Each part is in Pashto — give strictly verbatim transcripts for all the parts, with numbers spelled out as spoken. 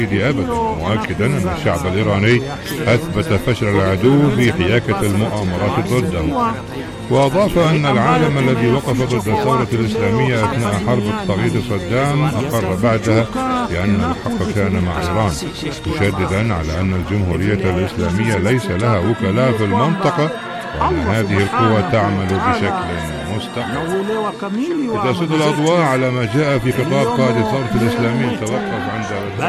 أبدا، مؤكدا أن الشعب الإيراني أثبت فشل العدو في حياكة المؤامرات ضده. وأضاف أن العالم الذي وقف ضد الثورة الإسلامية أثناء حرب الطاغية صدام أقر بعدها بأن الحق كان مع إيران، مشددا على أن الجمهورية الإسلامية ليس لها وكلاء في المنطقة، وأن هذه القوى تعمل بشكل مستقل. تسد الأضواء على ما جاء في خطاب قائد الثورة الإسلامية توقف عند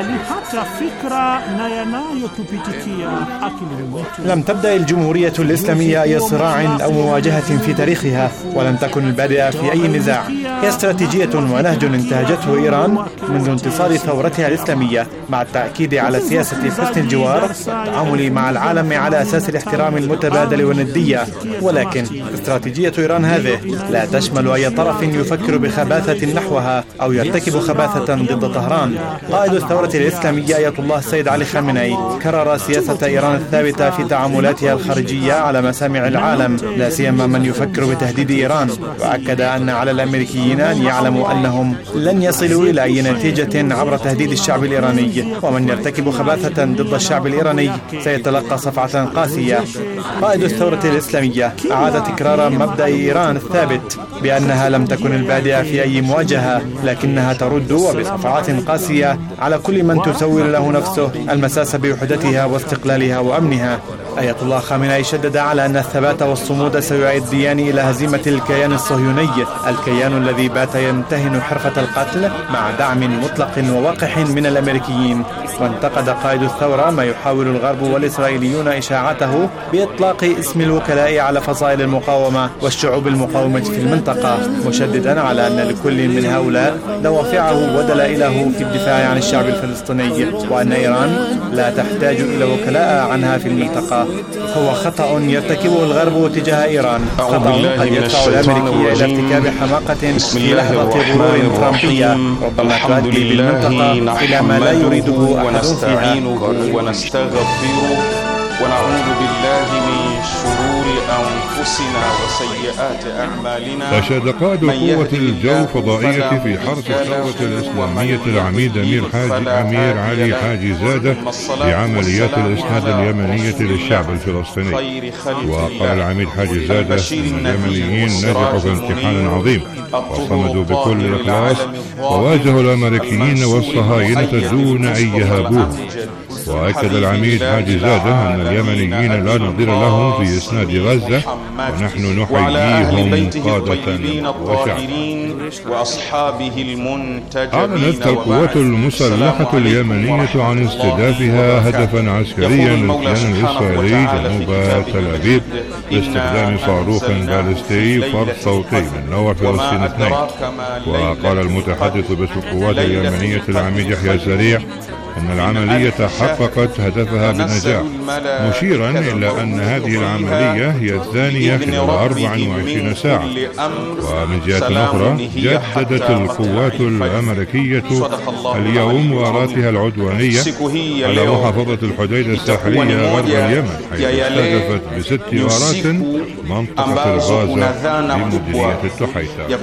لم تبدأ الجمهورية الإسلامية أي صراع أو مواجهة في تاريخها، ولم تكن البادئة في أي نزاع. هي استراتيجية ونهج انتهجته إيران منذ انتصار ثورتها الإسلامية، مع التأكيد على سياسة حسن الجوار والتعامل مع العالم على أساس الاحترام المتبادل والندية. ولكن استراتيجية إيران هذه لا تشمل أي طرف يفكر بخباثة نحوها أو يرتكب خباثة ضد طهران. قائد الثورة الإسلامية آية الله السيد علي خامنئي كرر سياسة إيران الثابتة في تعاملاتها الخارجية على مسامع العالم، لا سيما من يفكر بتهديد إيران، وأكد أن على الأمريكيين أن يعلموا أنهم لن يصلوا إلى أي نتيجة عبر تهديد الشعب الإيراني، ومن يرتكب خباثة ضد الشعب الإيراني سيتلقى صفعة قاسية. قائد الثورة الإسلامية أعاد تكرار مبدأ إيران الثابت بأنها لم تكن البادئة في أي مواجهة، لكنها ترد وبصفعات قاسية على كل من تسول له نفسه المساس بوحدتها واستقلالها وأمنها. آية الله خامنئي شدد على أن الثبات والصمود سيؤديان إلى هزيمة الكيان الصهيوني، الكيان الذي بات يمتهن حرفة القتل مع دعم مطلق ووقح من الأمريكيين. وانتقد قائد الثورة ما يحاول الغرب والإسرائيليون إشاعته بإطلاق اسم الوكلاء على فصائل المقاومة والشعوب المقاومة في المنطقة، مشددا على أن لكل من هؤلاء دوافعه ودلائله في الدفاع عن الشعب الفلسطيني، وأن إيران لا تحتاج إلى وكلاء عنها في المنطقة. هو خطأ يرتكبه الغرب تجاه إيران، خطأ قد يدفع الأمريكي إلى ارتكاب حماقة في لحظة غرور ترامبية ربما تؤدي بالمنطقة إلى ما لا يريده أحد فيها. ونستغفره ونعوذ بالله من شرور أنفسنا وسيئات أعمالنا. أشاد قائد قوة الجو فضائية في حرب الثورة الإسلامية العميد أمير حاج أمير علي حاجي زادة بعمليات الإسناد اليمنية للشعب الفلسطيني. وقال العميد حاجي زادة أن اليمنيين نجحوا في امتحان عظيم وصمدوا بكل إخلاص وواجهوا الأمريكيين والصهاينة دون أن يهابوهم. وأكد العميد حاجي زادة أن اليمنيين لا نظير لهم في إسناد غزة، ونحن نحييهم قادة وشعبا. أعلنت القوات المسلحة اليمنية عن استهدافها هدفا عسكريا للكيان الإسرائيلي جنوب تل أبيب باستخدام صاروخ باليستي فرد صوتي من نوع فلسطين اثنين. وقال المتحدث باسم القوات اليمنية العميد يحيى الزريع أن العملية حققت هدفها بنجاح، مشيرا إلى أن هذه العملية هي الثانية خلال أربع وعشرين ساعة. ومن جهة أخرى جددت القوات الأمريكية اليوم غاراتها العدوانية على محافظة الحديدة الساحلية غرب اليمن، حيث استهدفت بست غارات منطقة الغازة بمديرية التحيطة.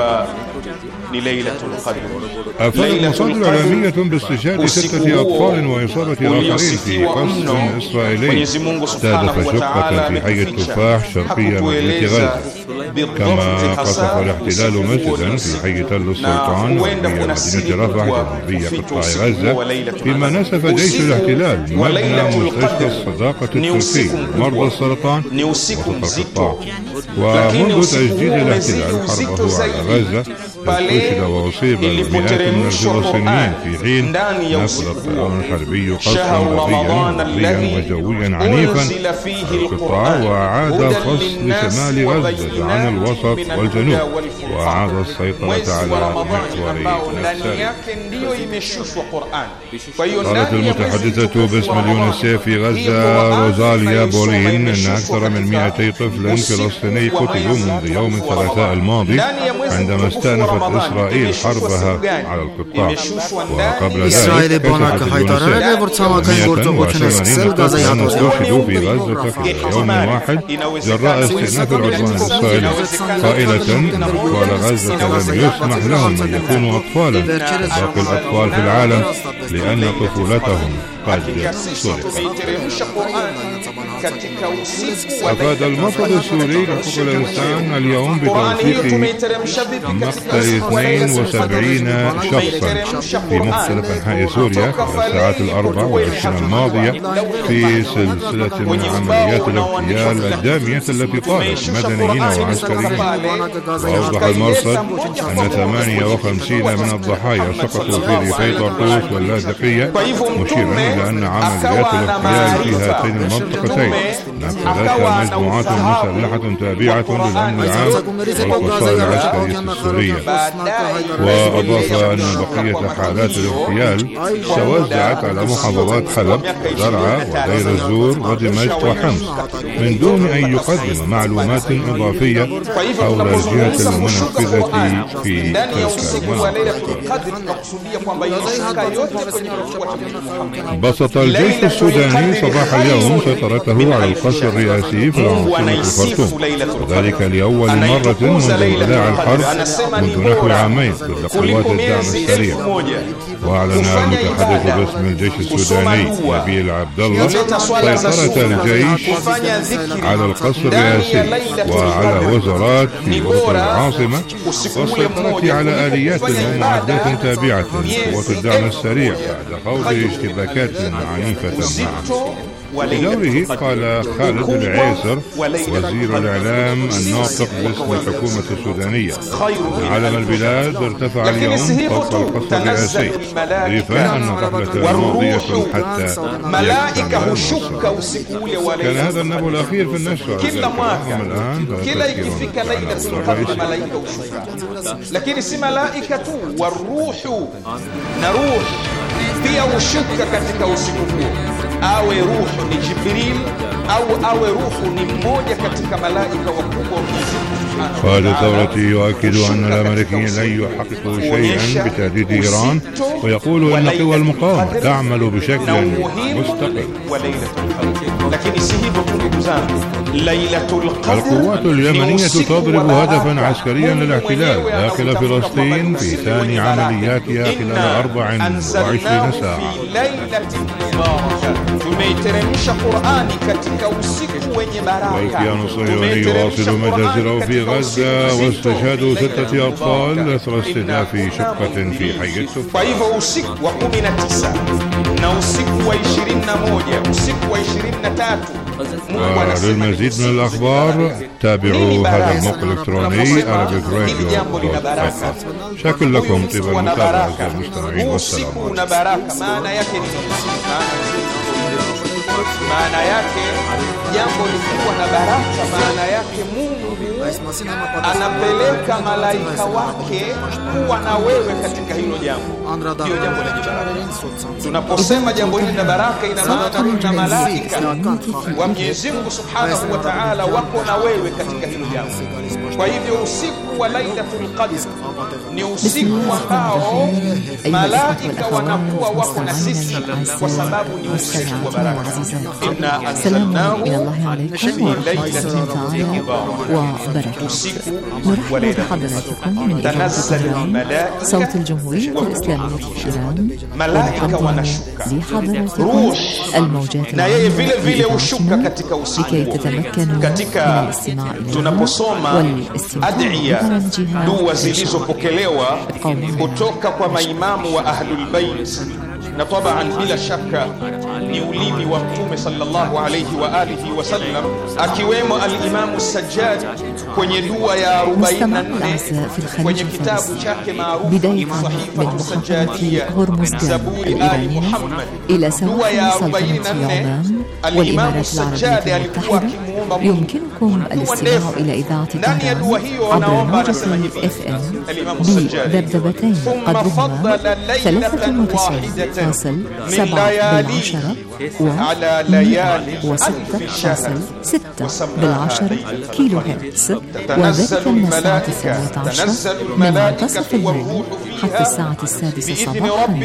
أفادت مصادر إعلامية باستشهاد ستة أطفال وإصابة آخرين في قصف إسرائيلي استهدف شقة في حي التفاح شرقية مدينة غزة. كما قصف الاحتلال مسجدا في حي تل السلطان وفي مدينة رفح جنوبية قطاع غزة، فيما نسف جيش الاحتلال مبنى مستشفى الصداقة التركي لمرضى السرطان وسط القطاع. ومنذ تجديد الاحتلال حربه على غزة استشهد وأصيب مئات من الفلسطينيين، في حين نفذ الطيران الحربي قصفا بريا وجويا عنيفا على القطاع، وأعاد فصل شمال غزة عن الوسط والجنوب، وأعاد السيطرة على محوري نفسه. قالت المتحدثة باسم اليونسيف في غزة روزاليا بولين أن أكثر من مئتي طفل فلسطيني قتلوا منذ يوم الثلاثاء الماضي عندما استأنفت إسرائيل حربها على القطاع. وقبل ذلك كشفت اليونسيف في غزة في يوم واحد جراء استئناف العدوان الإسرائيلي السورية قائلة إن أطفال غزة لم يسمح لهم أن يكونوا أطفالا باقي الأطفال في العالم لأن طفولتهم قد سرقت. أفاد المرصد السوري لحقوق الإنسان اليوم بتوثيق مقتل اثنين وسبعين شخصا في مختلف أنحاء سوريا في الساعات الأربع والعشرين الماضية في سلسلة من عمليات الاغتيال الدامية التي طالت مدنيين وعسكريين. وأوضح المرصد أن ثمانية وخمسين من الضحايا سقطوا في ريفي طرطوس واللاذقية، مشيرا إلى أن عمليات الاغتيال في هاتين المنطقتين نفذتها مجموعات مسلحة تابعة للأمن العام والقصائد العسكرية السورية. وأضاف أن بقية حالات الاغتيال توزعت على محافظات حلب ودرعا ودير الزور ودمشق وحمص من دون أن يقدم معلومات إضافية حول الجهة المنفذة في تلك المناطق. بسط الجيش السوداني صباح اليوم سيطرته على القصر الرئاسي في العاصمة الخرطوم، وذلك لأول مرة منذ اندلاع الحرب منذ نحو عامين ضد قوات الدعم السريع. وأعلن المتحدث باسم الجيش السوداني نبيل عبد الله سيطرة الجيش على القصر الرئاسي وعلى وزارات في وسط العاصمة، والسيطرة على آليات ومعدات تابعة لقوات الدعم السريع بعد خوض اشتباكات عنيفة معه. بدوره قال خالد العيسر وزير الإعلام الناطق باسم الحكومة السودانية أن علم البلاد ارتفع اليوم فوق القصر الرئاسي، ضيفا أن الرحلة ماضية حتى يكتمل النصر. كان هذا النبو الأخير في النشرة. الآن لكن si malaika tu waruhu na ruh pia hushuka katika usiku huo, awe ruhu ni Jibril au awe ruhu ni mmoja katika malaika wakubwa. قائد الثورة يؤكد أن الأمريكيين لن يحققوا شيئا بتهديد إيران، ويقول أن قوى المقاومة تعمل بشكل مستقل. القوات اليمنية تضرب هدفا عسكريا للاحتلال داخل فلسطين في ثاني عملياتها خلال أربع وعشرين ساعة. والكيان الصهيوني يواصل مجازره في غزة واستشهاد ستة أطفال أثر استهداف شقة في حي التفاح. وللمزيد من الأخبار تابعوا هذا الموقع الإلكتروني Arabic Radio دوت آي إف. شكرا لكم طيب المتابعة أعزائي المستمعين، والسلام عليكم. maana yake jambo likiwa na baraka, maana yake Mungu anapeleka malaika wake kuwa na wewe katika hilo jambo. Hiyo jambo lenye baraka. Tunaposema jambo hili na baraka, ina maana kuna malaika wa Mwenyezi Mungu Subhanahu wa Ta'ala wako na wewe katika hilo jambo. Kwa hivyo usiku wa Lailatul Qadr ni usiku ambao malaika wanakuwa wako na sisi kwa sababu ni usiku wa baraka. سلام من الله عليكم ورحمة الله وبركاته. نرحب بحضراتكم من إذاعة البرنامج صوت الجمهورية الإسلامية في إيران، ونقدم لحضراتكم الموجات العامة لكي تتمكنوا من الاستماع إليها والاستمتاع dua zilizopokelewa kutoka kwa maimamu wa Ahlul Bait, na taban bila shaka ni ulimi wa Mtume sallallahu alayhi wa alihi wa sallam, akiwemo al-Imam Sajjad kwenye dua ya arobaini na nne kwenye kitabu chake maarufu Sahifa Sajjadiyya Zaburi Ali Muhammad. Dua ya arobaini na nne al-Imam Sajjad alikuwa akimuomba يمكنكم الاستماع إلى إذاعة البرنامج عبر موجة اف ام بذبذبتين قدرهما ثلاثة وتسعين فاصل سبعة بالعشرة ومئة وستة فاصل ستة بالعشرة كيلو هرتز، وذلك من الساعة الثانية عشرة من منتصف الليل حتى الساعة السادسة صباحا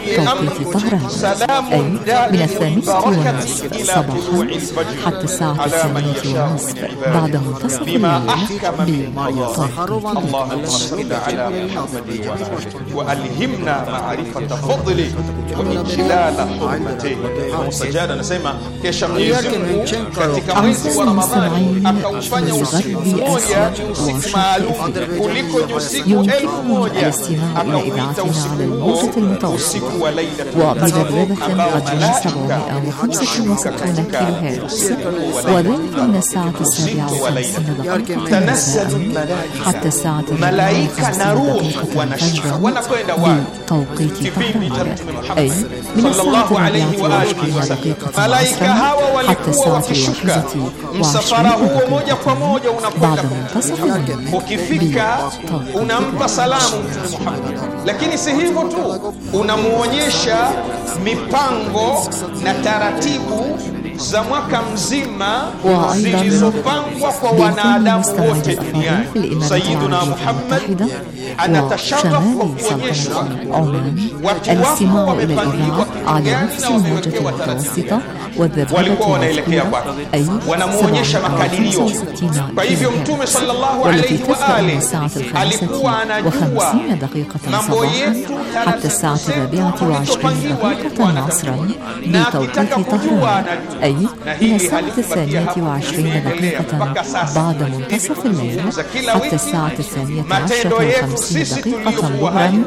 بتوقيت طهران، أي من الثامنة والنصف صباحا حتى الساعة الثانية والنصف بعد منتصف الليل بتوقيت. اللهم صل على محمد وألهمنا معرفة فضله وإجلال حرمته. Msajada anasema kesha Mwenyezi Mungu katika mwezi wa Ramadhani akaufanya usiku mmoja ni usiku maalum kuliko usiku elfu moja, akauita usiku usiku wa Lailatul Qadr قدره سبعمائة وخمسة وستين كيلو هرتز، وذلك من الساعة السابعة وخمسين دقيقة مساء حتى الساعة الرابعة وخمسين دقيقة بتوقيت طهران، أي من الساعة الرابعة وعشرين دقيقة عصرا حتى الساعة الواحدة وعشرين دقيقة بعد منتصف الليل. ukifika unampa salamu Mtume Muhammad, lakini si hivyo tu, unamuonyesha mipango na taratibu za mwaka mzima zilizopangwa kwa wanadamu wote duniani. Sayyiduna Muhammad anatasharrafu kwa kuonyeshwa watu wako wamepangwa على نفس الموجة المتوسطة والذبذبة والفرق، أي wanamuonyesha makadirio. Kwa hivyo Mtume sallallahu alayhi wa alihi alikuwa anajua mambo yetu حتى الساعة الرابعة وعشرين دقيقة عصرا بتوقيت طهران، أي من الساعة الثانية وعشرين دقيقة بعد منتصف الليل حتى الساعة الثانية عشرة وخمسين دقيقة ظهرا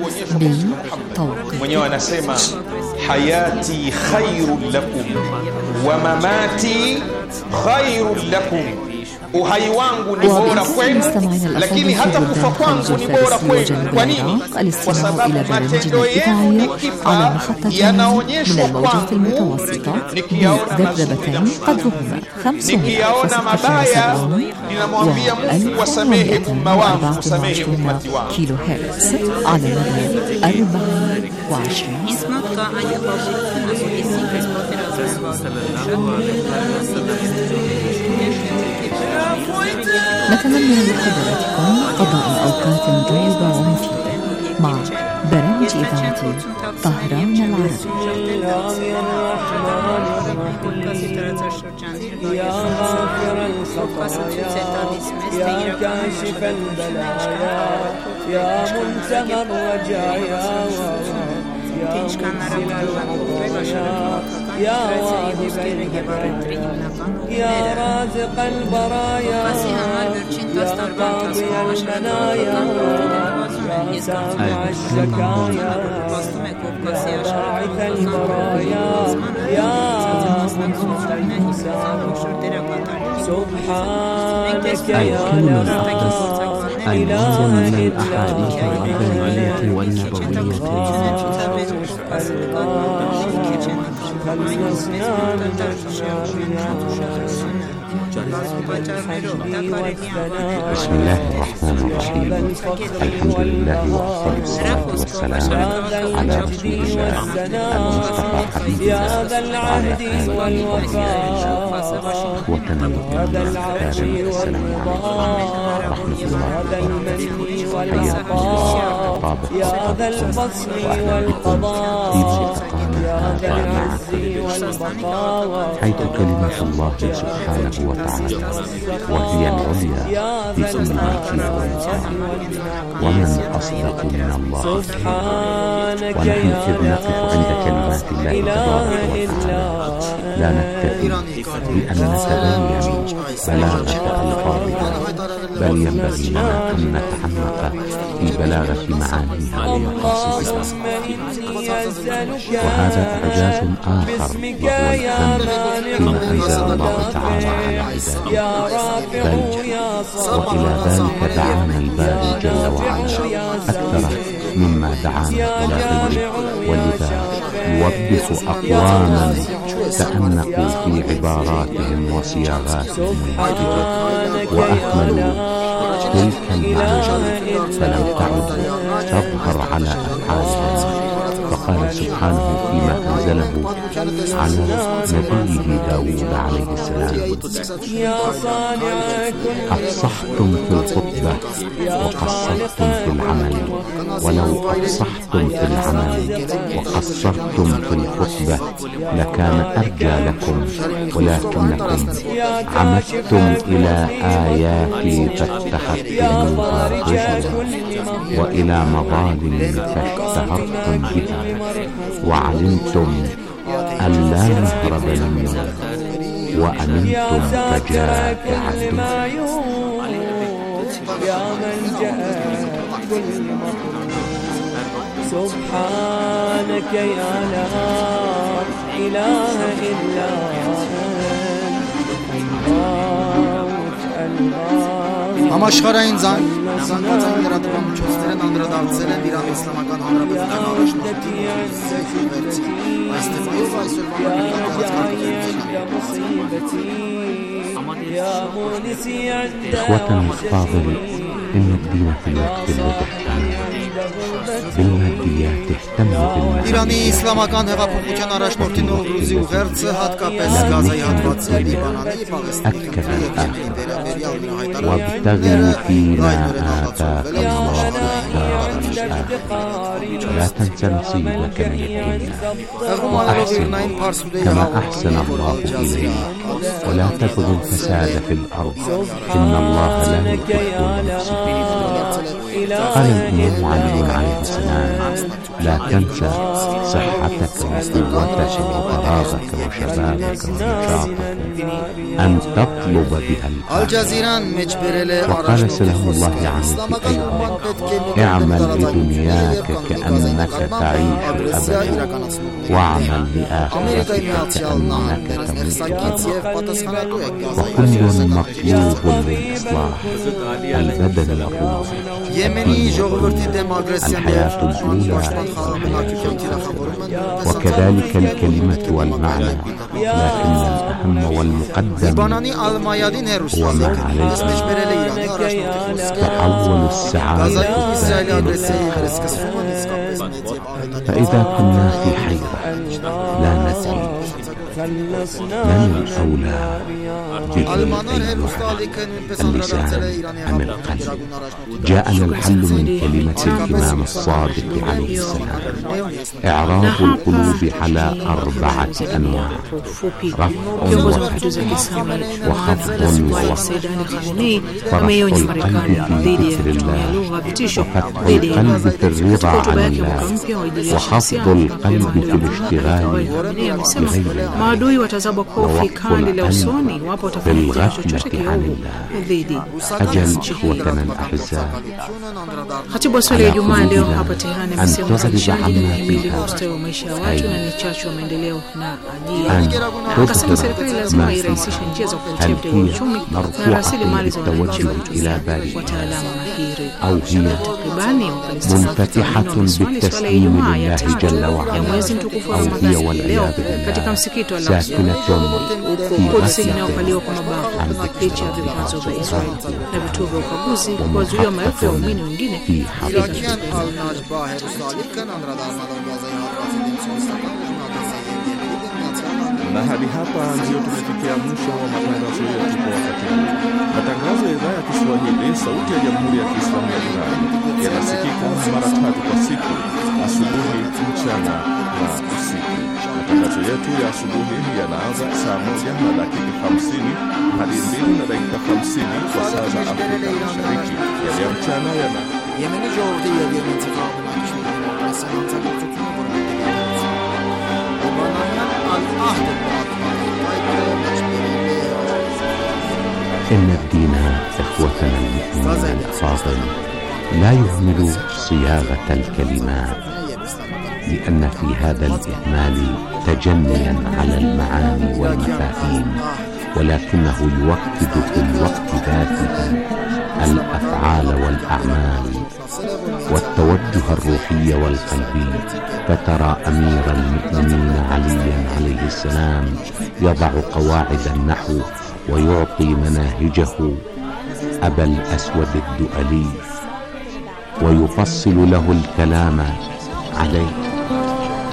بالتوقيت. حياتي خير لكم ومماتي خير لكم. Uhai wangu ni bora kwenu, lakini hata kufa kwangu ni bora kwenu. Kwa nini? Kwa sababu matendo yenu nikifa yanaonyeshwa kwangu, ذبذبتين قدرهما خمسمائة mabaya ninamwambia Mungu wasamehe umma wangu, wasamehe ummati wangu. كيلو هرتز على مدى أربعة وعشرين. نتمنى لحضراتكم قضاء أوقات طيبة ومفيدة مع برامج إذاعة طهران العربي. يا غافر الخطايا يا كاشف البلايا يا منتهى الرجايا يا منزل العطايا يا واهب الهدايا يا رازق البرايا يا قاضي المنايا يا سامع الشكايا يا باعث البرايا يا سبحانك يا لا إله إلا أنت والنبوية بسم الله الرحمن الرحيم. الحمد لله وأفضل الصلاة والسلام على رسول الله المصطفى حبيبنا وعلى آله وتنمي الأخبار. السلام عليكم ورحمة الله وبركاته. حياكم الله طابق الصلاة والقضاء حيث كلمة الله سبحانه وتعالى وهي العليا في كل ما فيه ومكان، ومن أصدق من الله ونحن إذ نقف عند كلمات الله تبارك وتعالى لا نكتفي بأن نتبين بلاغة ألفاظها، بل ينبغي لنا أن نتعمق في بلاغة معانيها ومقاصدها. وهذا إعجاز آخر وهو الفن فيما أنزل الله تعالى على عباده، بل وإلى ذلك دعانا الباري جل وعلا أكثر مما دعانا إلى غيره. ولذا يوبخ أقواما تأنقوا في عباراتهم وصياغاتهم المعجزة وأهملوا تلك المعاني، فلم تعد تظهر على أفعالهم، قال سبحانه فيما أنزله على نبيه داود عليه السلام: أفصحتم في الخطبة وقصرتم في العمل، ولو أفصحتم في العمل وقصرتم في الخطبة لكان أرجى لكم، ولكنكم عمدتم إلى آياتي فاتخذتموها هزوا، وإلى مظالم فاشتهرتم بها، وعلمتم أن لا مهرب منه وأمنتم فجاء عبد. سبحانك يا لا إله إلا Համաշխարհային զանգվածային լրատվամիջոցներն անդրադարձել են Իրանի Իսլամական Հանրապետության առաջնորդի այս թեմայով այսօրվա إخوتنا الأفاضل، إن الدين في الوقت الذي اهتم بالماديات اهتم بالمعنويات. Իրանի Իսլամական հեղափոխության առաջնորդի Նովրուզի ուղերձը հատկապես Գազայի հատվածի Լիբանանի Պաղեստինի վերաբերյալ հայտարարել وابتغي فيما آتاك الله الدار الآخرة ولا تنس نصيبك من الدنيا وأحسن كما أحسن الله إليك ولا تبغ الفساد في الأرض إن الله لا يحب المفسدين. قال الإمام علي عليه السلام: لا تنسى صحتك وقوتك وفراغك وشبابك ونشاطك أن تطلب بها الآخرة. وقال سلام الله عليه أيضا: اعمل لدنياك كأنك تعيش أبدا واعمل لآخرتك كأنك تموت أبدا. وكل مطلوب للإصلاح البدن والروح، الحياة الأولى وكذلك الكلمة والمعنى، لكن الأهم والمقدم هو ما عليه تحول السعادة. فإذا كنا في حيرة لا ندري من الأولى اللسان أم القلب، جاءنا الحل من كلمة الإمام الصادق عليه السلام: إعراض القلوب على أربعة أنواع: رفع وخفض وخفض ووصف، فرفع القلب في ذكر الله، وفتح القلب في الرضا عن الله، وخفض القلب في الاشتغال بغير الله، maadui watazabwa kofi kali la usoni wapo watafanya chochote kiovu dhidi. Khatibu wa swala ya Ijumaa leo hapa Tehran amesema serikali inahimili ustawi wa maisha ya watu na ni chachu wa maendeleo na ajira. Akasema serikali lazima irahisishe njia za kutetea uchumi na rasilimali za wananchi wataalamu mahiri au hiya takribani munfatihatun bitaslim lillahi jalla wa ala au hiya wal iyad katika msikiti wa Al-Aqsa inayokaliwa kwa mabavu licha ya vikwazo vya Israeli na vituo vya ukaguzi kuwazuia maelfu ya waumini wengine. Na hadi hapa ndio tumefikia mwisho wa matangazo yetu kwa wakati huu. Matangazo ya idhaa ya Kiswahili Sauti ya Jamhuri ya Kiislamu ya Iran yanasikika mara tatu kwa siku: asubuhi, mchana na usiku. Matangazo yetu ya asubuhi yanaanza saa moja na dakika hamsini hadi mbili na dakika hamsini kwa saa za Afrika Mashariki. Yale ya mchana yana إن الدين إخوتنا المؤمنين الأفاضل لا يهمل صياغة الكلمات، لأن في هذا الإهمال تجنيا على المعاني والمفاهيم، ولكنه يوكد في الوقت ذاته الأفعال والأعمال والتوجه الروحي والقلبي. فترى أمير المؤمنين عليا عليه السلام يضع قواعد النحو ويعطي مناهجه أبا الأسود الدؤلي ويفصل له الكلام عليه.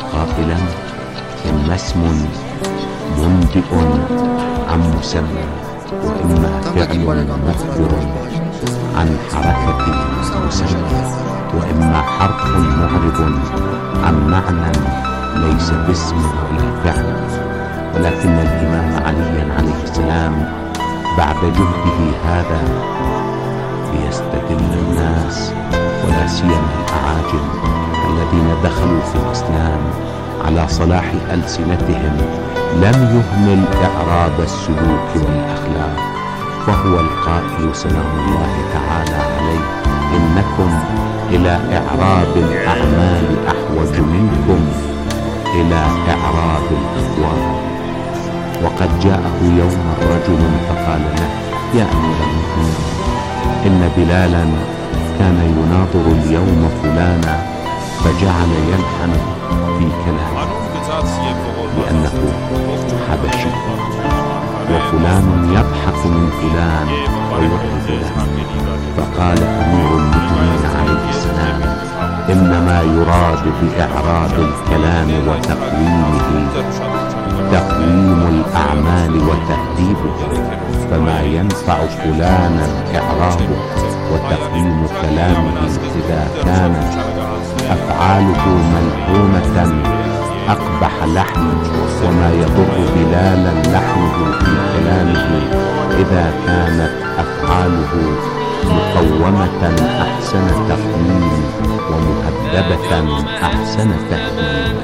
قائلا إما اسم منبئ عن مسمى وإما فعل مخبر عن حركة مسمى وإما حرف معرب عن معنى ليس باسم ولا فعل. ولكن الإمام علي عليه السلام بعد جهده هذا ليستدل الناس ولا سيما الأعاجم الذين دخلوا في الإسلام على صلاح ألسنتهم لم يهمل إعراب السلوك والأخلاق، فهو القائل سلام الله تعالى عليه إنكم إلى إعراب الأعمال أحوج منكم إلى إعراب الأقوال. وقد جاءه يوما رجل فقال له يا أمير المؤمنين إن بلالا كان يناظر اليوم فلانا فجعل يلحن في كلامه لأنه حبشي، وفلان يضحك من فلان ويعرض له. فقال أمير المؤمنين عليه السلام إنما يراد بإعراب الكلام وتقويمه تقويم الأعمال وتهذيبه، فما ينفع فلانا إعرابه وتقويم كلامه إذا كانت أفعاله ملحونة أقبح لحن، وما يضر بلالا لحنه في كلامه إذا كانت أفعاله مقومة أحسن تقويم ومهذبة أحسن تهذيب.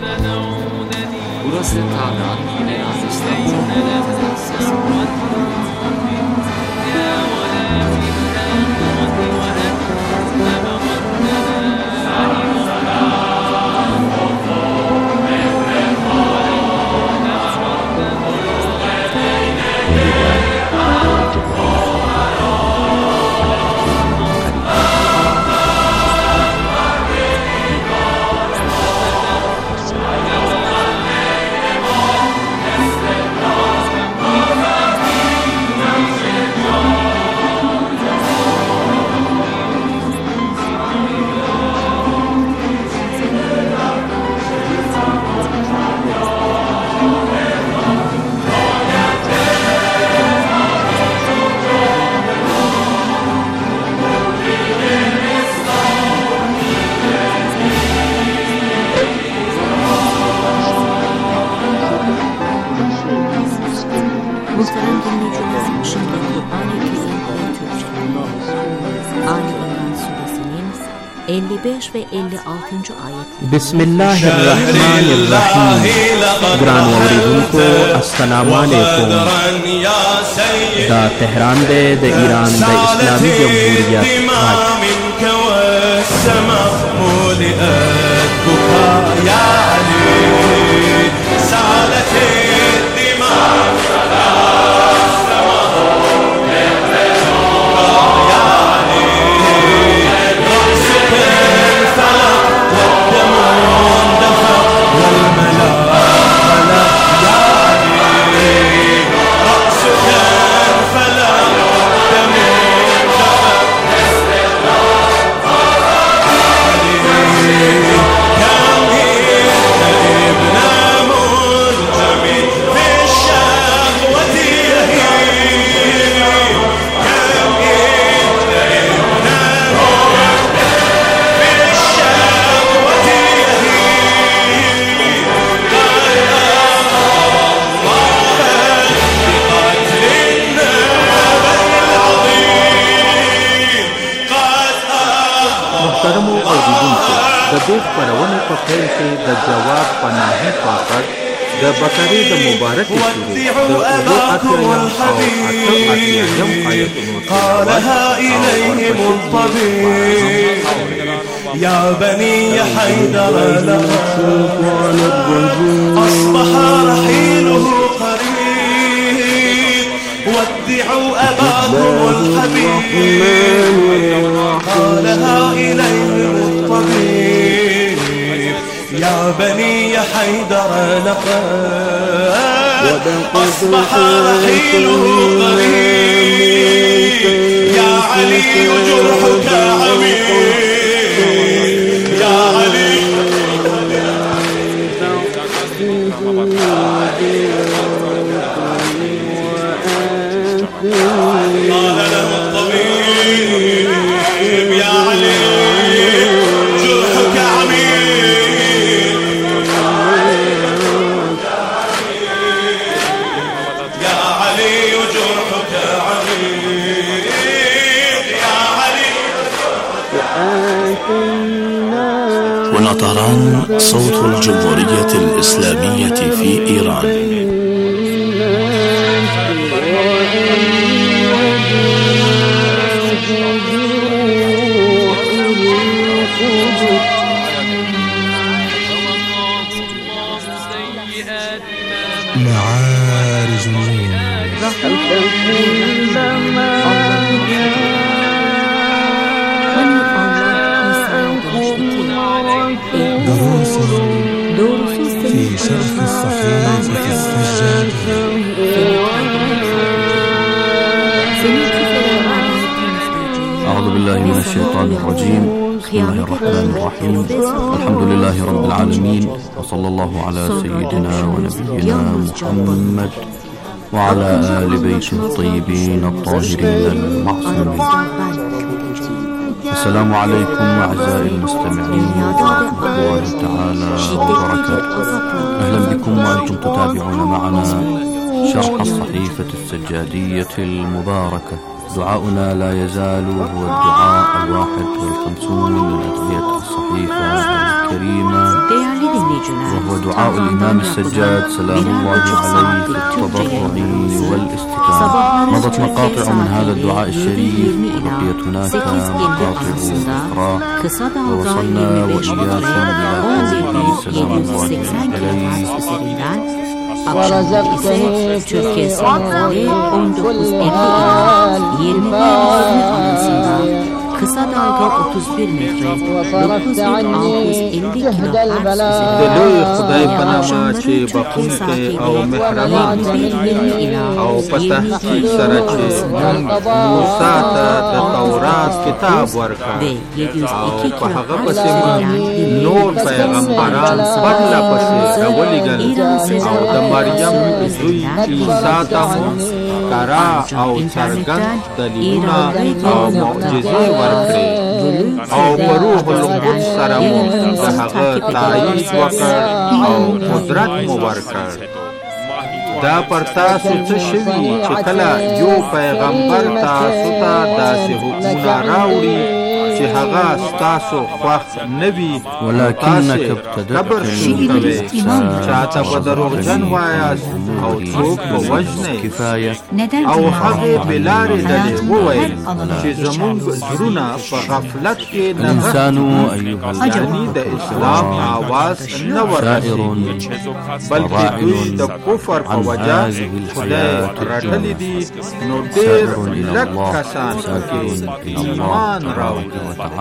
بسم الله الرحمن الرحیم. ګران اوریدونکو السلام علیکم. دا تهران دی د ایران د اسلامي جمهوریت دې خپرونې په پیل کې د جواب پناهي په غږ د بقرې د مبارکې سورې د اووه اتیایم او اته اتیایم آیتونو تلاوت يا بني حيدر أصبح رحيله قريب ودعوا أباكم الحبيب قالها إليهم الطبيب يا بني حيدر لقد أصبح رحيله قريب يا علي جرحك عميق يا علي قال له الطبيب يا علي جرحك عميق، يا علي جرحك عميق، يا علي. هنا طهران، صوت الجمهورية الإسلامية في إيران. معارج النور دروس في شرح الصحيفة السجادية. أعوذ بالله من الشيطان الرجيم. بسم الله الرحمن الرحيم. الحمد لله رب العالمين، وصلى الله على سيدنا ونبينا محمد وعلى آل بيته الطيبين الطاهرين المعصومين. السلام عليكم أعزائي المستمعين ورحمة الله تعالى وبركاته. أهلا بكم وأنتم تتابعون معنا شرح الصحيفة السجادية المباركة. دعاؤنا لا يزال هو الدعاء الواحد والخمسون من أدعية الصحيفة الكريمة، وهو دعاء الإمام السجاد سلام الله عليه في التضرع والاستكانة. مضت مقاطع من هذا الدعاء الشريف وبقيت هناك مقاطع أخرى، ووصلنا وإياكم إلى قوله سلام الله عليه: ورزقتني في سنوات Kısa dalga otuz bir metre, dokuz bin altı yüz elli kilohertz دلوی خدای په نامه چې بخښونکی او مهربان او په تحقیق سره چې موسی ته د تورات کتاب ورکړ او په هغه پسې نور پیغمبران پرله پسې راولېږل او د مریم زوی عیسی ته هم ښکاره او څرګند دلیلونه او معجزې ورکړې او په روح القدس سره مو د هغه تایید وکړ او قدرت مو ورکړ. دا پر تاسو څه شوي چې کله یو پیغمبر تاسو ته داسې حکمونه راوړي چې هغه ستاسو خوښ نه وي، ولكنك ابتدأت چاته به دروغجن وایاست او څوک به وژنئ او هغې بې لارې ډلې وویل چې زموږ زړونه په غفلت کې نه یعنې د اسلام آواز نه وررسېږي، بلکې دوی د کفر په وجه خدای رټلي دي. نو ډېر لږ کسان پکې ایمان راوړي.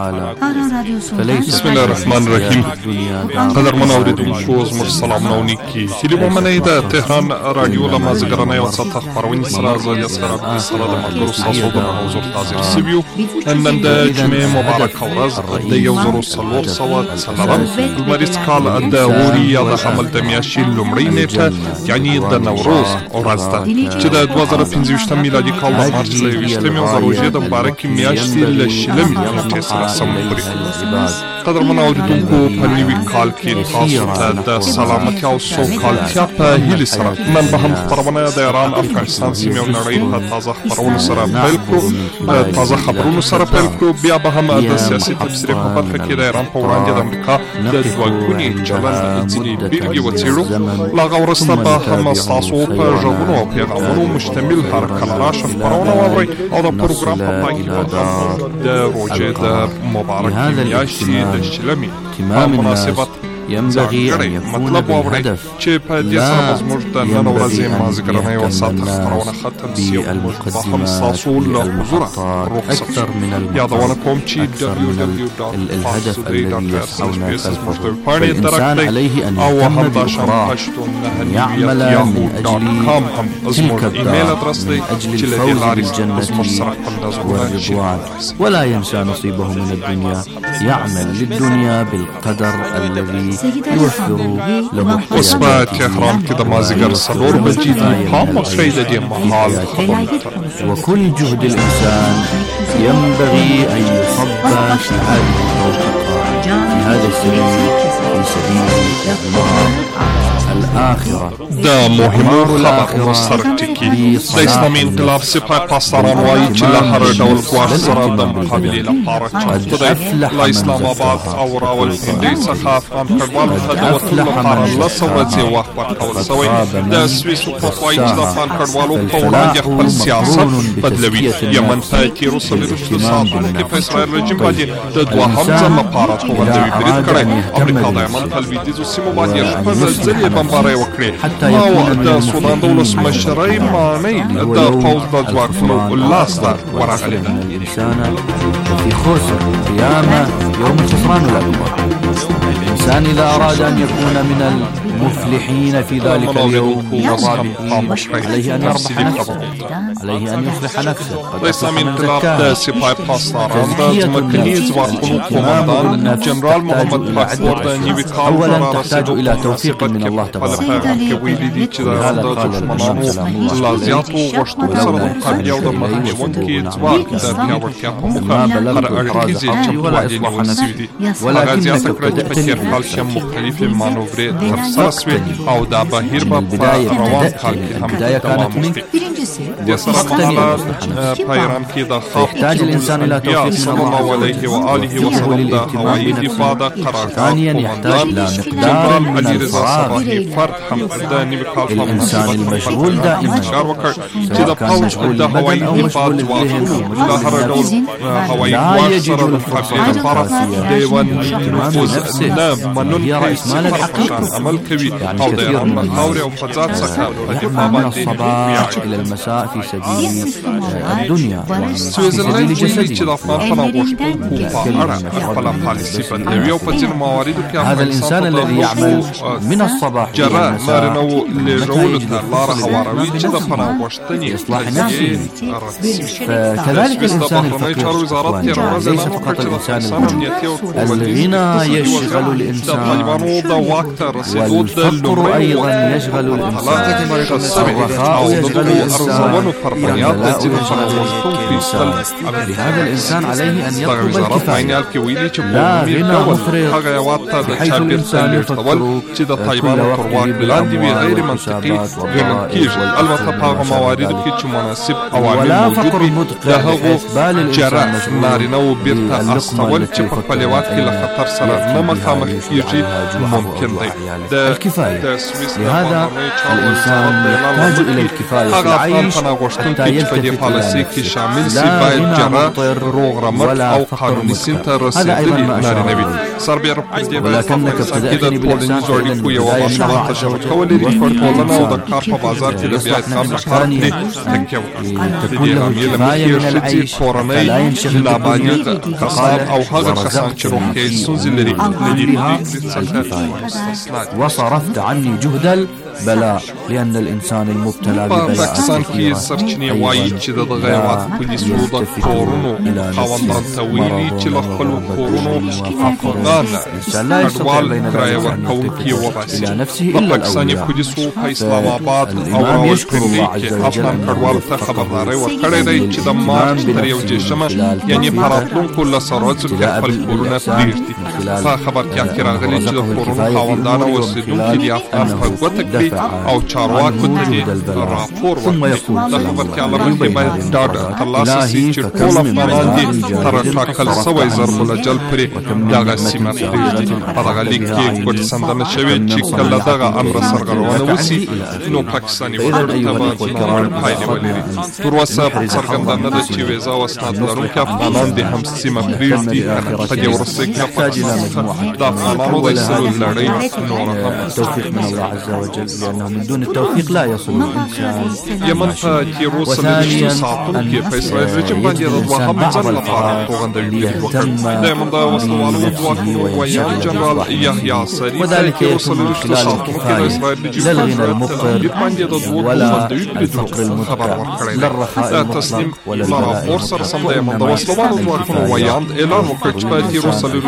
بسم الله الرحمن الرحیم. قدرمن اوریدونکو، زموږ سلامونه ونیکي هیلې به منئ. د تهران راډیو له مازدیګرنۍ او ساعته خپرونې سره زه الیاس غرابي سره د ملګرو ستاسو د حضور حاضر شوي یو. نن د جمعې مبارکه ورځ د یو زرو څلور سوه څلورم لمریز کال د اوري یا د حمل د میاشتې لومړۍ نیټه یعنې د نوروز ورځ ده چې د دوه زره پنځه ویشتم میلادي کال د مارچ له یوویشتمې او د روژې د مبارکې میاشتې له شلمې نیټې سره سم خوري. قدرمن اوریدونکو، په نوي کال کې تاسو ته د سلامتیا او سوکالتیا په هیلې سره نن به هم خپرونه د ایران، افغانستان سیمې او نړۍ په تازه خپرونو سره پیل کړو. د تازه خبرونو سره پیل کړو، بیا به هم د سیاسي تبصرې په برخه کې د ایران په وړاندې د امریکا د دوه ګوني چلند ځینې بیلګې وڅېړو. له هغه وروسته به هم ستاسو په غږونو او پیغامونو مشتمل هر کله راشه خپرونه واورئ او د پروګرام په پای کې به د روژې د مبارکې میاشتې د شلمې په مناسبت ينبغي أن يكون بالهدف لا بأن يهتم الناس بالمقدمات والمحطات أكثر من المطلوب، أكثر من الهدف الذي يسعون خلفه. فالإنسان عليه أن يهتم بالأخرى، أن يعمل من أجل تلك الدار، من أجل الفوز بالجنة والرضوان، ولا ينسى نصيبه من الدنيا. يعمل للدنيا بالقدر الذي يوفر له وسبا تهران كده ما زقر صدور بجيدي قام خيدة دي محال وكل جهد الإنسان ينبغي أن يصب في هذه المنطقة في هذا السبيل في سبيل الله الآخرة. دا مهم خبر مسترتكي دا إسلامي انقلاب سپاه پاسداران وایي چې له هر ډول ګواښ سره د مقابلې لپاره چمتو دی. له اسلام آباد او راولپنډۍ څخه افغان کډوالو ته د وتلو لپاره لس ورځې وخت ورکول سوی. د سویس حقوق وایي چې د افغان کډوالو په وړاندې خپل سیاست بدلوي. یمن په تېرو څلوېښتو ساعتونو کې په اسرائیل رژیم باندې د دوهم ځل لپاره توغندوي برید کړی. امریکا د یمن په لویدیځو سیمو باندې شپږ ځلې بمبارۍ وکړې او د سودان د ولسمشرۍ ماڼۍ د پوځ د ځواکونو لاس ته ورغلې ده. الإنسان في خسر قيامة يوم الخسران الأكبر. الإنسان إذا أراد أن يكون من المفلحين في ذلك اليوم عليه أن يربح نفسه، عليه أن يصلح نفسه. د اسلامي انقلاب د سپاه پاسداران د ځمکني ځواکونو قومندان جنرال محمد بختیار د نوي کال أولا تحتاج إلى توفيق من الله تبارک کې ویلي دي چې د دښمنانو لا زیاتو غوښتنو سره د مقابلې او د مخنیوونکي ځواک د پیاوړتیا په موخه هر اړخیزې چمتووالی نیول سوي دي. هغه زیاته کړه چې په تېر کال کې مختلفې مانورې ترسره سوې او دا بهیر به په روان کال کې هم دوام وکړي. د سره مهاله په ایران کې د يحتاج الإنسان إلى توفيق صلى الله عليه وآله وسلم د هوایي دفاع د قرارداد قومندان من الفراغ الإنسان المشغول دائما سواء كان مشغول بدن أو مشغول بذهن لا يجد الفرصة الكافية لاهتمام نفسه هي رأس مال الحقيقة. يعني كثير من الناس يذهب من الصباح إلى المساء في سبيل الدنيا في سبيل جسده. هذا الإنسان الذي يعمل من الصباح إلى المساء لإصلاح نفسه. فكذلك الإنسان الفقير ليس فقط الإنسان الغني. الغنى يشغل الإنسان والفقر أيضا يشغل الإنسان. الرخاء يشغل الإنسان والبلاء يشغل الإنسان. لهذا الإنسان عليه أن يطلب الكفاية لا غنى مفرط بحيث الإنسان يفكر چې د طالبانو پر واک لاندې وي غیر منطقي ګڼل کېږي. البته په هغه مواردو کې چې مناسب عوامل موجود وي د هغو جرأت نارینه‌و بیرته استول چې په خپل هېواد کې له خطر سره نه مخامخ کېږي ممکن دی. د سویس لهذا الإنسان يحتاج إلى الكفاية في العيش حتى يلتفت إلى شامل سي باید جرأت روغ رمت او قانوني سین ته رسېدلي نارینه وي. سربېره په دې ولكنك ابتدأتني بالإحسان فإذا البداية من تشوت کولې د ټولنه او د کار په بازار کې د بیا اعتماد لپاره تکیه وکړي. تكون له الكفاية من العيش فلا ينشغل بالدنيا قال او هغه کسان چې روغتیايي ستونزې لري وصرفت عني جهد البلاء لأن الإنسان المبتلى ببلاء پاکستان کې سرچینې وایي چې د دغه هېواد پولیسو د کورونو خاوندان ته ویلي چې له خپلو کورونو افغان کډوال کرایه ورکوونکي وباسي. د پاکستاني پولیسو په اسلام آباد او راولپنډۍ کې افغان کډوالو ته خبرداری ورکړی دی چې د مارچ تر یو دېرشمه یعنې په راتلونکو لسو ورځو کې خپل کورونه پرېږدي. په خبرتیا کې راغلي چې د کورونو خاوندان او اوسېدونکي د افغان په ګوته کړي او چارواکو ته دې راپور ورکړي. د خبرتیا له مخې باید ډاډ ترلاسه سي چې ټول افغانان دې تر ټاکل سوی ضرب الجل پورې دغه سیمه پرېږدي. په دغه لیک کې ګوتڅنډنه شوې چې کله دغه امر سرغړونه وسي نو پاکستاني وګړو ته به ځانګړې پایلې ولري. تر اوسه څرګنده نه ده چې ویزا او اسناد لرونکي افغانان دې هم سیمه پرېږدي. په دې وروستۍ کې د افغانانو د ایستلو لړۍ نوره هم توفیق من الله عز وجل لأنه من دون التوفيق لا يصل الإنسان. یمن په تېرو څلوېښتو ساعتونو کې په اسرائیل رژیم باندې د دوهم ځل لپاره توغندوي برید وکړ. د یمن د وسلوالو ځواکونو ویاند جنرال یحیی سري په تېرو څلوېښتو ساعتونو کې د اسرائیل رژیم لا الغنى المفقر ولا الفقر المدقع لا الرخاء المطلق ولا راپور سره سم د یمن د وسلوالو ځواکونو ویاند اعلان وکړ چې په تېرو څلوېښتو ساعتونو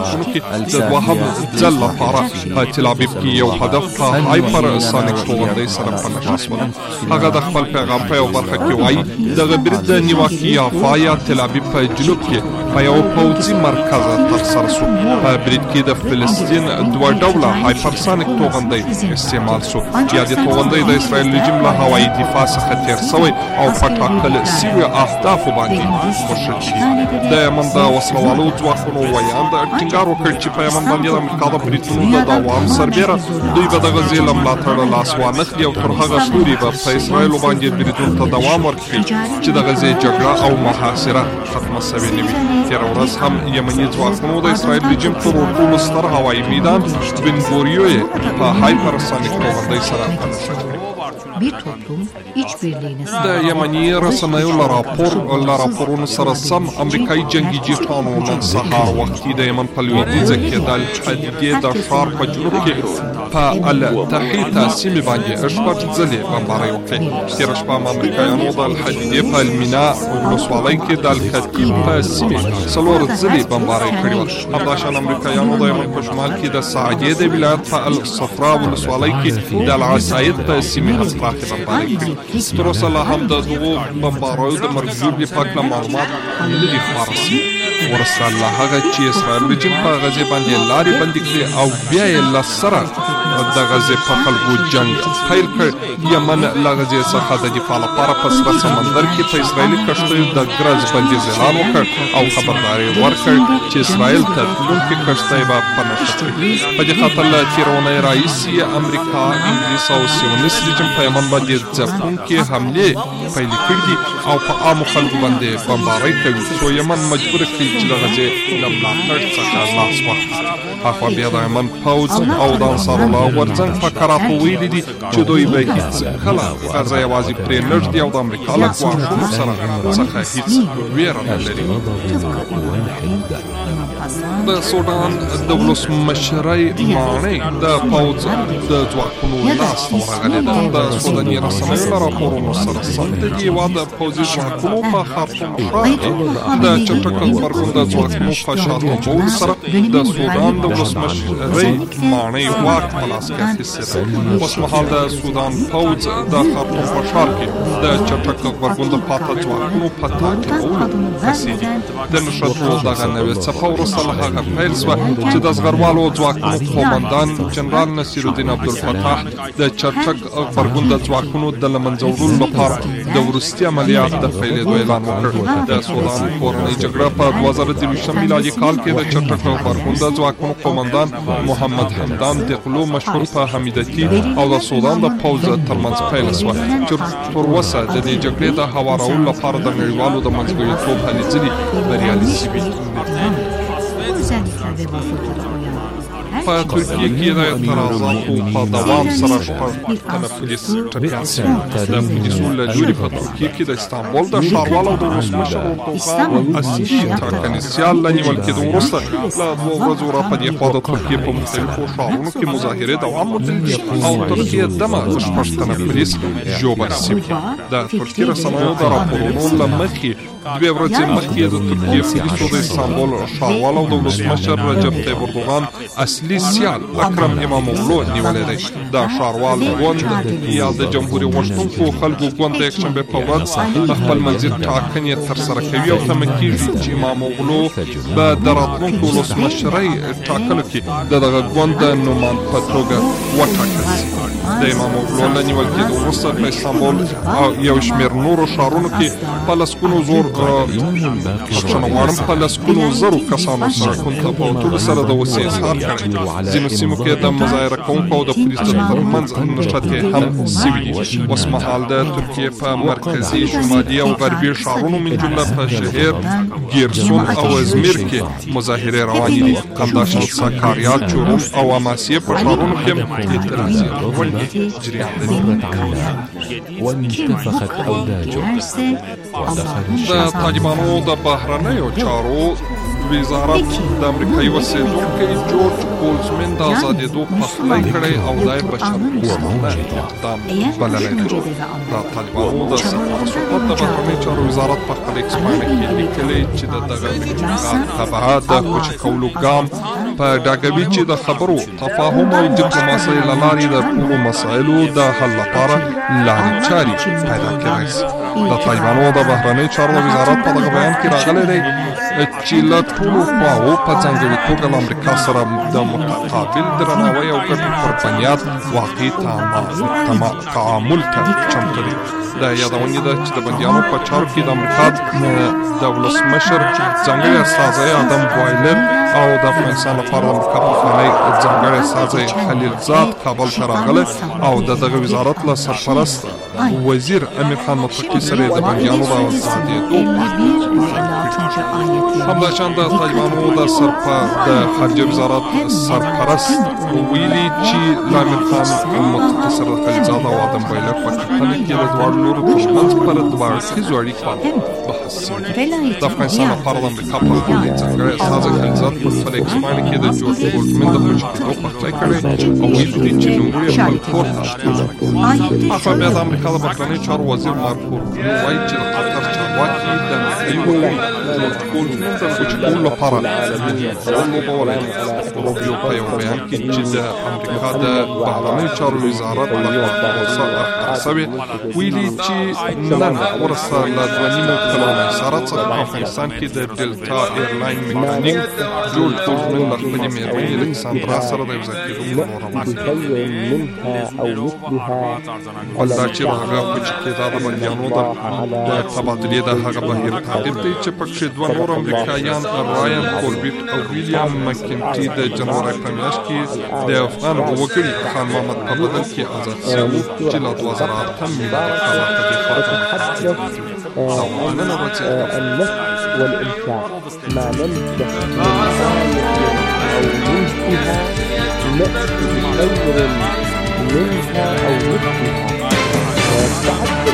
ځواکونو کې د دوهم ځل لپاره په تل ابیب کې یو هدف په هایپر سانیک توغندۍ سره په نښه شول. هغه د خپل پیغام په یو برخه کې وایي دغه برید د نیواکې یافا یا تل ابیب په جنوب کې په یو پوځي مرکز ترسره شو. په برید کې د فلسطین دوه ډوله هایپرسانیک توغندۍ استعمال شو. یادې توغندۍ د اسرائیل رژیم له هوایي دفاع څخه تېر شوی او په ټاکل شویو اهدافو باندې وشل شي. د یمن د وسلوالو ځواکونو ویاند ټینګار وکړ چې په یمن باندې د امریکا د بریدونو د دوام سربیره دوی به د غزې له ملاتړه لاس وانخلي او تر هغه پورې به په اسرائیلو باندې بریدونو ته دوام ورکړي چې د غزې جګړه او محاصره ختمه سوې نه وي. تېره ورځ هم یمني ځواکونو د اسرائیل رژیم تر ټولو ستر هوایي میدان بن ګوریون یې په هایپرسانیک توغندۍ سره په نښه کړ. د یمني رسنیو له راپور له راپورونو سره سم امریکایي جنګي جیټانو نن سهار وختي د یمن په لویدیځه کې د الحدیدې د ښار په جنوب کې په التحیته سیمې باندې شپږ ځلې بمبارۍ وکړې. تېره شپه هم امریکایانو د الحدیدې په المنا ولسوالۍ کې د الکتیب په سیمې څلور ځلې بمبارۍ کړې وه. همداشان امریکایانو د یمن په شمال کې د سعدیې د ولایت په الصفرا ولسوالۍ کې د العصاید په سیمې هم پراخې بمبارۍ کړي. تر اوسه لا هم د دغو بمباریو د مرګ ژوبلې په هکله معلومات نه دي خپاره شوي. وروسته له هغه چې اسرائیل رژیم په غزې باندې لارې بندې کړې او بیا یې له سره د غزې په خلکو جنګ پیل کړ، یمن له غزې څخه د دفاع لپاره په سره سمندر کې په اسرائیلي کښتیو د ګرز بندیز اعلان وکړ او خبرداری ورکړ چې اسرائیل ته تلونکي کښتۍ به په نښه کړي. په دې خاطر له تېره اونۍ راهیسې امریکا، انګلیس او سیونیست رژیم په یمن باندې ځپونکې حملې پیل کړي دي او په عامو خلکو باندې بمبارۍ کوي څو یمن مجبور کړي چې د غزې له ملاتړ څخه لاس واخلي. هاخوا بیا د یمن پوځ او د انصارالله غورځنګ په کراتو ویلي دي چې دوی به هېڅ کله غزه یوازې پرې نږدې او د امریکا له ګواښونو سره څخه هېڅ ویره نه لري. د سودان د ولسمشرۍ ماڼۍ د پوځ د ځواکونو لاسته ورغلې ده. د سوداني رسنیو له راپورونو سره سم د دې هېواد د پوځي ځواکونو په خرطوم ښار کې د چټک غبرګون د ځواکونو په شاته سره د سودان د ولسمشرۍ ماڼۍ واک په لاس کې اخیستې ده. اوسمهال د سودان پوځ د خرطوم په ښار کې د چټک غبرګون د پاته ځواکونو په تعقیبولو هڅې دي. د نښتو دغه نوې څپه وروسته له هغه پیل شوه چې د زغروالو ځواکونو قومندان جنرال نصیرالدین عبدالفتاح د چټک غبرګون د ځواکونو د له منځه وړلو لپاره د وروستي عملیات د پیلېدو اعلان وکړ. د سودان کورنۍ جګړه په دوه زره درویشتم میلادي کال کې د چټک غبرګون د ځواکونو قومندان محمد حمدان دغلو مشهور په حمیدتي او د سودان د پوځ ترمنځ پیل شوه چې تر اوسه د دې جګړې د هوارولو لپاره د نړیوالو د منځګړیتوب هلې ځلې بریالي شوي. په ترکیه کې د اعتراضاتو په دوام سره شپږ تنه پولیس ټپیان شوي. د پولیسو له لوري په ترکیه کې د استانبول د ښاروال او د ولسمشر اردوغان اصلي ټاکنې سیال له نیول کېدو وروسته له دوو ورځو را په دې خوا د ترکیې په مختلفو ښارونو کې مظاهرې دوام موندلی او ترکیې دمه شپږ تنه پولیس ژوبل شوي. د ترکیې رسنیو د راپورونو له مخې دوې ورځې مخکې د ترکیې پولیسو د استانبول ښاروال او د ولسمشر رجب طیب اردوغان اصلي سیال اکرم اماموغلو نیولی دی. د ښاروال ګوند یا د جمهوري غوښتونکو خلکو ګوند د یکشنبې په ورځ خپل منځي ټاکنې ترسره کوي او تمه کېږي چې اماموغلو به د راتلونکو ولسمشرۍ ټاکلو کې د دغه ګوند د نوماند په توګه وټاکل شي. د اماموغلو له نیول کېدو وروسته په استانبول او یو شمېر نورو ښارونو کې په لسګونو زور بخښنه غواړم په لسګونو زرو کسانو سړکونو ته په وتلو سره د غوسې اظهار کړی. ځینو سیمو کې د مظاهره کوونکو او د پولیسو ترمنځ نښتې هم شوي دي. اوسمهال د ترکیې په مرکزي، شمالي او غربي ښارونو من جمله په شهر، ګیرسون او ازمیر کې مظاهرې روانې دي. همداشان ساکاریا، چوروم او اماسیه په ښارونو کې هم اعتراضي غونډې جریان لري. د طالبانو د بهرنیو چارو وزارت د امریکایي اوسیدونکی جورج بولزمن د ازادېدو پخلی کړی او دا یې بشردوستانه اقدام بللی دی. د طالبانو د سرپرستوب د بهرنیو چارو وزارت په خپل ایکس پاڼه کې لیکلي چې د دغه تبعات د کوچ کولو ګام په ډاګه وي چې د خبرو تفاهم او ډیپلوماسۍ له لارې د ټولو مسایلو د حل لپاره لارې چارې پیدا کړای شي. د طالبانو د بهرنیو چارو وزارت په دغه بیان کې راغلی دی چې له ټولو خواوو په ځانګړې توګه له امریکا سره د متقابل درناوي او ګټو پر بنیاد واقعي تعامل ته چمتو دی. د یادونې ده چې د بندیانو په چارو کې د امریکا د ولسمشر ځانګړي استازی ادم بوایلر او د افغانستان لپاره د امریکا پخوانی ځانګړی استازی خلیلزاد کابل ته راغلی او د دغه وزارت له سرپرست وزیر امیر خان متقي سره د بندیانو د ازادېدو همداشان د طالبانو د خارجه وزارت سرپرست ویلي چې له امیر خان متقي سره د خلیلزاد او ادم بوایلر په کتنه کې د دواړو لورو ترمنځ پر دوه اړخیزو اړیکو بحث شوی. د افغانستان لپاره د امریکا پخوانی ځانګړی استازی خلیلزاد په خپل ایکس پاڼه کې د جورج بولزمن د کوچ کېدو پخلی کړی او ویلي دي چې لومړی یې خپل کور ته ستون کړی. اخوا بیا د امریکا د بهرنیو چارو وزیر مارکو روبیو وایي چې د قطر چارواکي د امریکایي وکیل جورج بولزمن د کوچ کولو لپاره ولوبولی. روبیو په یو بیان کې چې د امریکا د بهرنیو چارو وزارت لخوا خپاره شوې ویلي چې نن وروسته له دوه نیمو کلونو اسارت څخه په افغانستان کې د ډیلټا ایرلاین میکانیک جورج بولزمن له خپلې مېرمنې الکساندرا سره د یوځای کېدو په لور روان دی. ولدا چې د هغه کوچ کېدا د بندیانو د تبادلې د هغه بهیر تعقیب دی چې پکښې دوه نور امریکایان رایان کوربیټ او ویلیام مکینټي د جنوري په میاشت کې د افغان وګړي خان محمد په بدل کې آزاد شوي چې له دوه زره اتم میلادي کال په دې خوا النسخ والإنشاء ما ننسخ من آية أو ننسها نأتي بخير منها أو مثلها. تعدد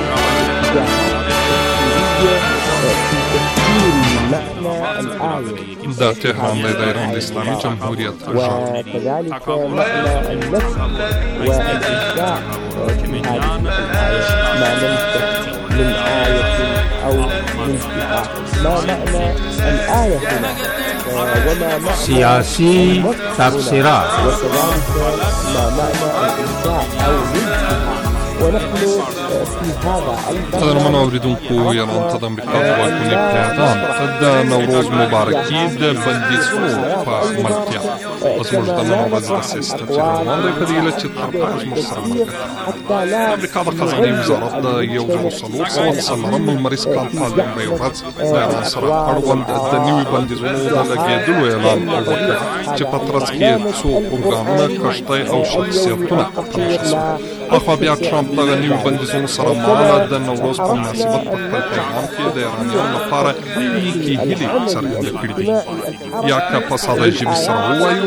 في تفسير معنى الآية دا تهران د ایران د اسلامي جمهوریت وكذلك معنى النسخ والإنشاء في هذه الآية ما ننسخ من آية أو منسها. ما معنى الآية هنا وما معنى سياسي تفسيرات وكذلك ما معنى الإنشاء أو منسها. ونحن في هذا قدرمن اوریدونکو ایران ته د امریکا د واکمنۍ پیغام د نوروز مبارکي د بندیزونو په ملتیا زموږ د نن ورځ د سیاست تفسیر روان دی په دې هیله چې تر پایه زموږ سره ملګري د امریکا د خزانې وزارت د یو زر څلور سوه څلورم لمریز کال په لومړۍ ورځ د ایران سره اړوند د نوي بندیزونو د لګېدلو اعلان وکړ چې په ترڅ کې څو ارګانونه کښتۍ او شخصیتونه تماشا شول. اخوا بیا ټرمپ دغه نوي بندیزونو سره معامله د نوروز په مناسبت په خپل پیغام کې د ایرانیانو لپاره نیکې هیلې څرګندې کړې دي. یا که په ساده ژبې سره ووایو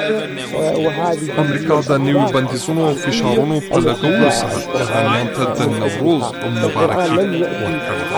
امریکا د نوي بندیزونو او فشارونو په لګولو سره ایرانیانو ته د نوروز مبارکي ورکړه.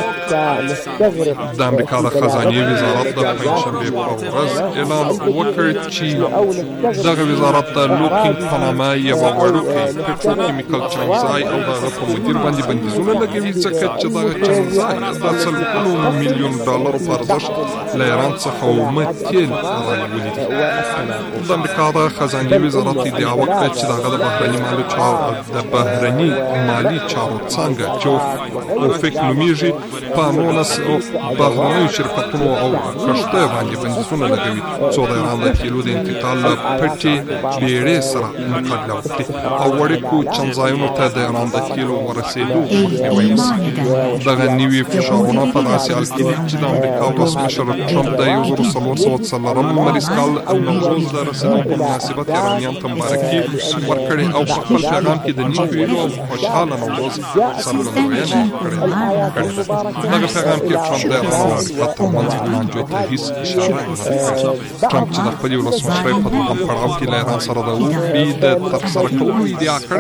د امریکا د خزانې وزارت د پنجشنبې په ورځ اعلان وکړ چې دغه وزارت د لوکینګ په نامه یوه وړوکی پټروکیمیکل چانګزای او دغه په مدیر باندې بندیزونه لګوي ځکه چې دغه چانګزای د څلوېښتو میلیون ډالرو په ارزښت له ایران څخه اومه تیل رانیولي دي. د امریکا د خزانې وزارت ادعا وکړه چې دغه د بهرني مالي چارو د بهرني مالي چارو څانګه چې اوفیک نومیږي په نولس بهرنیو شرکتونو او کښتیو باندې بندیزونه لګوي څو د ایران د تیلو د انتقال له پټې بیړۍ سره مقابله وکړي او وړوکو چانګزایونو ته د ایران د تیلو ورسېدو مخنیوی وشي. دغه نوي فشارونه په داسې حال کې دي چې د امریکا ولسمشر ټرمپ د یو زر څلور سوه څلورم لمریز کال نوروز د رسېدو په مناسبت ایرانیانو ته مبارکي ورکړې او په خپل پیغام کې د نیکو هیلو او خوشحاله نوروز څرګندونه کړې ده. دغه پیغام کې ټرمپ د ایران او امریکا ترمنځ د لانجو ته هیڅ اشاره ونه کړې. ټرمپ چې د خپلې ولسمشرۍ په دوهم پړاو کې له ایران سره د اوبې د ترسره کولو ادعا کړې ده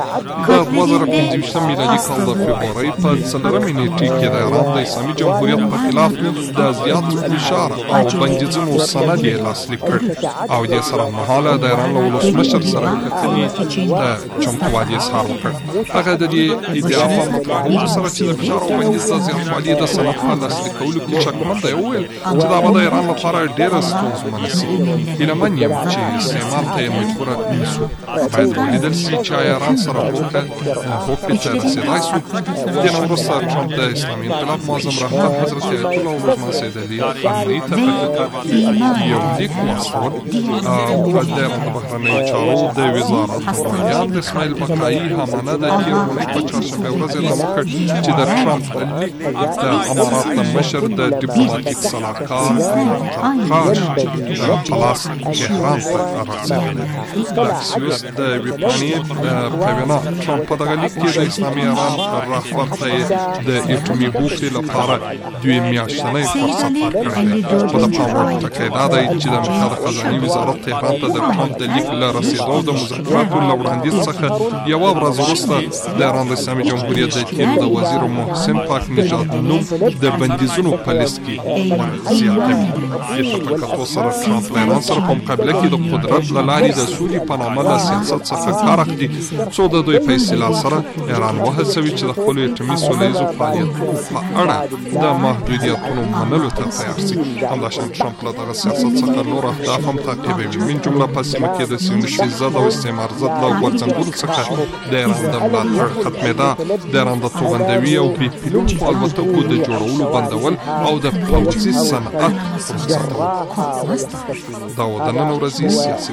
د دوه زره پنځه ویشتم میلادي کال د فبرورۍ په څلورمې نیټې کې د ایران د اسلامي جمهوریت په خلاف د زیات فشار او بندیزونو سند یې لاسلیک کړ او دې سره مهاله د ایران له ولسمشر سره کتنې د چمتووالي اظهار وکړ. هغه د دې ادعا په مطرحولو سره چې د فشار او بندیز د زیاتوالي د سند په لاسلیک کولو کې شکمن دی وویل چې دا به د ایران لپاره ډېره ستونزمنه شي. هیله من یم چې استعمال ته یې مجبوره نه شو. باید ولیدل شي چې ایران سره هوکړه هوکړې ته رسېدای شو. دې نه وروسته ټرمپ د اسلامي انقلاب معظم رهبر حضرت آیت الله العظمى سید علي خامنه‌ای ته یو لیک واستول او د بهرنیو چارو د وزارت مالیات اسماعیل بقایي همانه د تېرې اونۍ په چهارشنبې ورځ اعلان وکړ چې د ټرمپ لیک د امارات د مشر د ډیپلوماتیک سلاکار ترکاش په لاس تهران ته رسېدلی. د اکسیوس د ویبپاڼې په وینا ټرمپ په دغه لیک کې د اسلامي ایران رهبر ته یې د اټومي هوکړې لپاره دوې میاشتنی فرصت ورکړی دی. خو د پام وړ ټکی دا دی چې د امریکا د خزانې وزارت تهران ته د ټرمپ د لیک له رسېدو د مذاکراتو له وړاندیز څخه یوه ورځ وروسته د ایران د اسلامي جمهوریت د تېرو د وزیر محسن پاک نژاد نوم د بندیزونو په لیست کې زیاتوي. دې ته په کتو سره ټرمپ له ایران سره په مقابله کې د قدرت له لارې د سولې په نامه له سیاست څخه کار اخلي څو د دوی په اصطلاح سره ایران وهڅوي چې د خپلو اټومي سوله ییزو فعالیتونو په اړه د محدودیتونو منلو ته تیار شي. همداشان ټرمپ له دغه سیاست څخه نور اهداف هم تعقیبوي. من جمله په سیمه کې د سیونیستي ضد او استعمار ضد له غورځنګونو څخه د ایران د ملاتړ ختمېدا، د ایران د توغندوي او بې پیلوټو الوتکو د جوړولو بندول او د پوځي صنعت رخصتول. دا و د نن ورځې سیاسي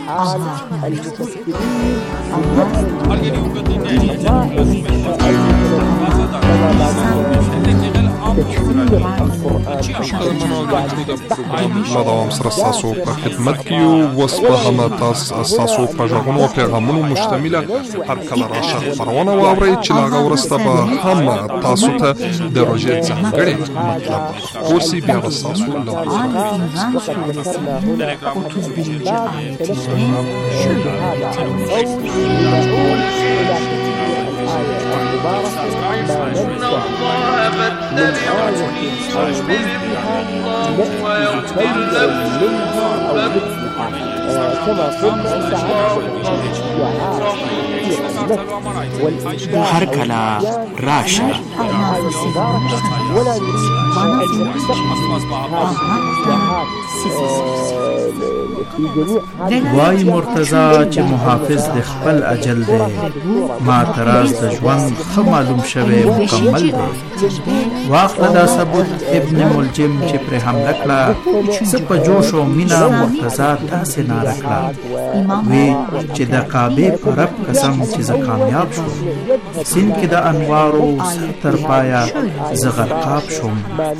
له دوام سره ستاسو په خدمت کې یو. اوس به هم ستاسو په غږونو او پیغامونو مشتمله هر کله راشه خپرونه واورئ چې له هغه وروسته به هم تاسو ته د روژې ځانګړی مطلب ورسي. بیا به ستاسو له إن الله فاتبعوني يحببكم الله ويغفر لكم كما قلنا هر کله راشه ولا نريد وای مرتضی چې محافظ د خپل اجل دی، ما تراز د ژوند ښه معلوم شوی مکمل دی. واخله دا ثبوت ابن ملجم چې پرې حمله کړه، څه په جوش او مینه مرتضی داسې ناره کړه وی چې د کعبې په رب قسم چې زه کامیاب شوم، سیند کې د انوارو سر تر پایه زه غرقاب شوم.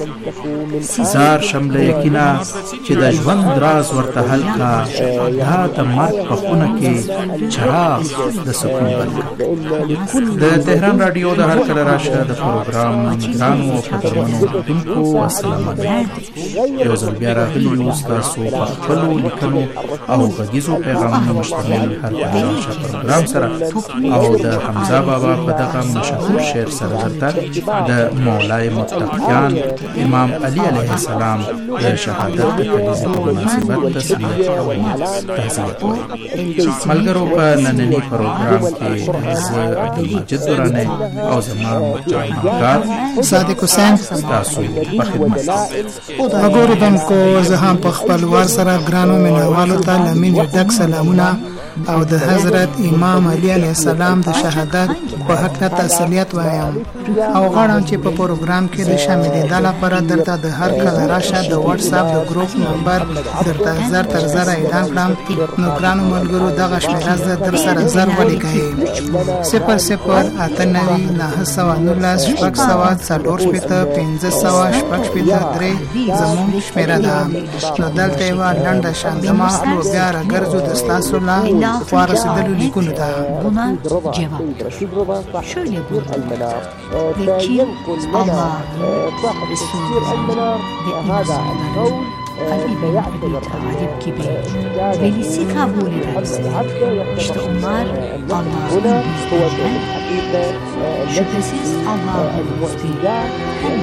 زار شمله یقینا چې د ژوند راز ورته حل کړه، دا د مرګ په خونه کې چراغ د سکون بل کړه. د تهران رادیو د هر کله راشه د پروګرام ګرانو او قدرمنو اوریدونکو السلام علیکم. یو ځل بیا راغلي یو ستاسو په خپلو لیکنو او غږیزو پیغامونو مشتمل هر کله راشه پروګرام سره او د حمزه بابا په دغه مشهور شعر سره درته د مولای متقیان امام علی علیه السلام د شهادت د کلیزې په مناسبت تسلیت او تعزیت وایي. ملګرو په ننني پروګرام کې زه عبدالمجید دراني او زما همکار صادق حسین ستاسو په خدمت کې. وګورئ زه هم په خپل وار سره ګرانو مینوالو ته له مینې ډک سلامونه او د حضرت امام علی علیه السلام د شهادت په هکله تسلیت وایم او غواړم چې په پروګرام کې د شاملېدا لپاره درته د هر کله راشه د واتس اپ د ګروپ نمبر درته زر تر زر اعلان کړم. نو ګرانو ملګرو دغه شمېره زه در سره زر ولیکئ: صفر صفر اته نوي نهه سوه نولس شپږ سوه څلور شپېته پنځه سوه شپږ شپېته درې زموږ شمېره ده. نو دلته یوه لنډه شاندمه اخلو، بیا راګرځو د ستاسو له خوا رسېدلو لیکونو ته. Buna cevap şöyle buyurdular: ve kim Allah'ın, Resulü'nün ve insanların الإبن عادي كبير ليسي كابولي درسي إشت أمار الله بيستجل شبسيس الله بيستجل هم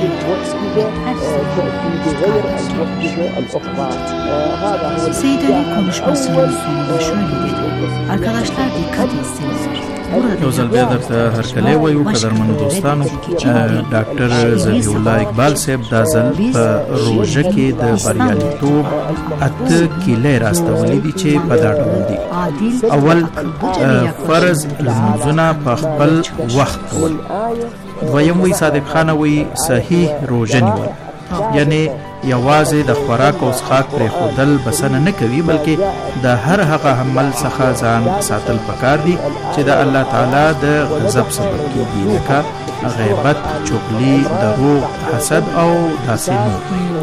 يتحسن Seyde konuşmasının sonunda şöyle dedi. Arkadaşlar dikkat etseniz. یو ځل بیا درته هرکلی وایو قدرمنو دوستانو ډاکټر ذبیح الله اقبال صاحب دا ځل په روژه کې د بریالیتوب اته کیلې راستولي دي چې په دا ډول دي. اول فرض لمونځونه په خپل وخت کول. دویم وی صادق خانه وی صحیح روژه نیول، یعنی یوازې د خوراک او څښاک پرې ښودل بسنه نه کوي، بلکې د هر هغه عمل څخه ځان ساتل پکار دي چې د الله تعالی د غضب سبب کېږي، لکه غیبت، چغلي، دروغ، حسد او داسې نور.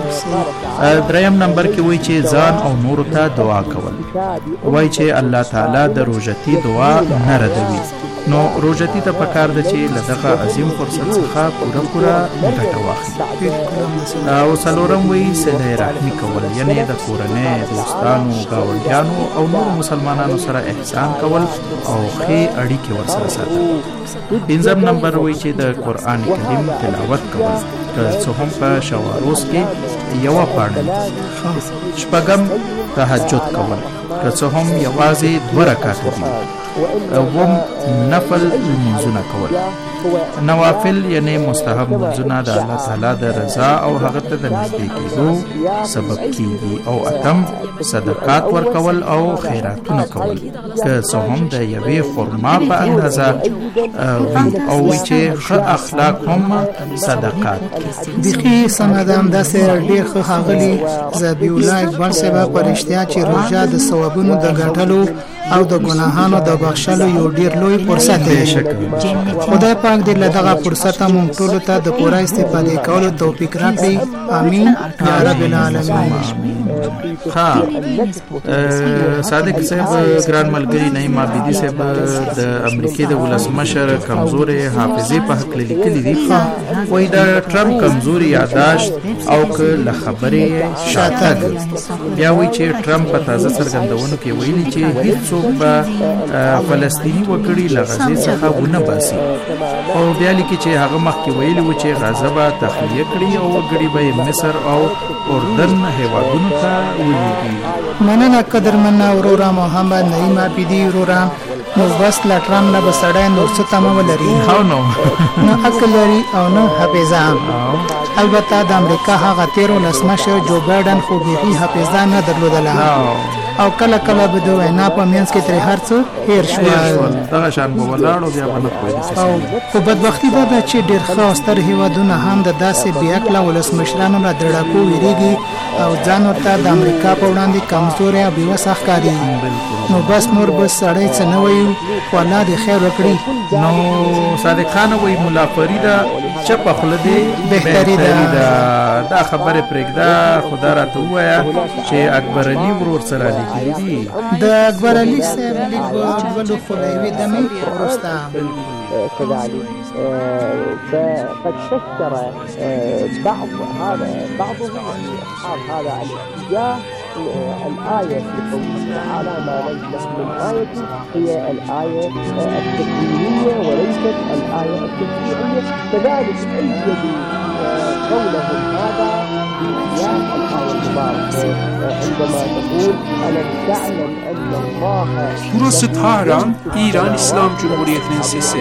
دریم نمبر کې وایي چې ځان او نورو ته دعا کول. وایي چې الله تعالی د روژتي دعا نه ردوي، نو روژتي ته پکار ده چې له دغه عظیم فرصت څخه پوره پوره ګټه واخلي. او څلورم وایي صله رحمي کول، یعنی د کورنۍ، دوستانو، ګاونډیانو او نورو مسلمانانو سره احسان کول او ښې اړیکې ورسره ساتل. پنځم نمبر وایي چې د قرآن کریم تلاوت کول، که څه هم په شواروز کې یوه پاڼه. شپږم تهجد کول، که څه هم یوازې دوه رکعاته دي. اوم نفل لمونځونه کول. نوافل یعنی مستحب لمونځونه د الله تعالی د رضا او هغه ته د نږدې کېدو سبب کېږي. او اتم صدقات ورکول او خیراتونه کول، که څه هم د یوې خرما په اندازه وي، او وي چې ښه اخلاق هم صدقات بیخي سمه ده. همداسې ډېر ښه ښاغلي ذبیح الله اقبال صاحب په رښتیا چې روژه د ثوابونو د ګټلو او د ګناهانو د بخښلو یو ډېر لوی فرصت دی. خدای پاک دې له دغه فرصته موږ ټولو ته د پوره استفادې کولو توفیق راکړي. امین یا رب العالمین. ها صادق صاحب ګران ملګری نعیم عابدي صاحب د امریکای د ولسمشر کمزورې حافظې په حق لیکلي دي. وایي د ټرمپ کمزوري یاداشت او که له خبرې شاتګ. بیا وایي چې ټرمپ په تازه څرګندونو کې ویلي چې هیڅوک به فلسطیني وګړي له غزې څخه ونه باسي، او بیا لیکي چې هغه مخکې ویلي و چې غزه به تخلیه کړي او وګړي به مصر او اردن هیوادونو ته ولیږي. مننه قدرمنه ورورا محمد نعیم عابدي ورورا. نو بس لا ټرمپ نه به سړی نور څه تمه ولري، نو نه عقل لري او نه حافظه. البته د امریکا هغه تیر ولسمشر جو بایډن خو بیخي حافظه نه درلودله، او کله کله به د وینا په منځ کې ترې هر څه هېر شول. دغه شان به ولاړ او بیا به نه پوهېږي. او خو بدبختي دا ده چې ډېر ښه او ستر هېوادونه هم د داسې بېعقله ولسمشرانو له دړکو وېرېږي او ځان ورته د امریکا په وړاندې کمزوری او بېوسه ښکاري. نو بس نور بس سړی څه نه وایي، خو الله دې خیر وکړي. نو صادق خان وایي ملا فریده چپه خوله دې بهتري ده. دا خبرې پرېږده، خو دا راته ووایه چې اکبر علي ورور سره لیکلي دي. د اکبر علي صاحب لیک به ولو خو له یوې دمې وروسته كذلك فقد فسر بعض هذا بعضهم اصحاب هذا الاتجاه الآية في قوله تعالى ما نزلت من آية هي الآية التكوينية وليست الآية التشريعية، كذلك أيدوا قولهم هذا بسياق الآية المباركة عندما تقول ألم تعلم أن الله. Burası Tahran, İran İslam Cumhuriyeti'nin sesi.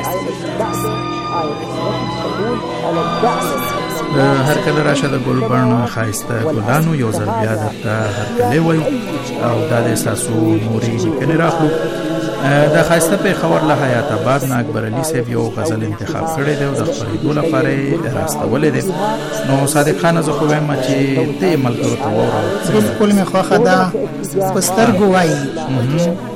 هر کله راشه د ګلبرن ښایسته ګلانو یو ځل بیا درته هرکلی وایو او دا د ستاسو نورې لیکنې راخلو. د ښایسته پېښور له حیات آباد نه اکبر علي صاحب یو غزل انتخاب کړی دی او د خپرېدو لپاره یې راستولی دی. نو صادق خانه زه خو وایم چې ته یې ملګرو ته واوره. بالکل مې خوښه ده، په سترګو وایي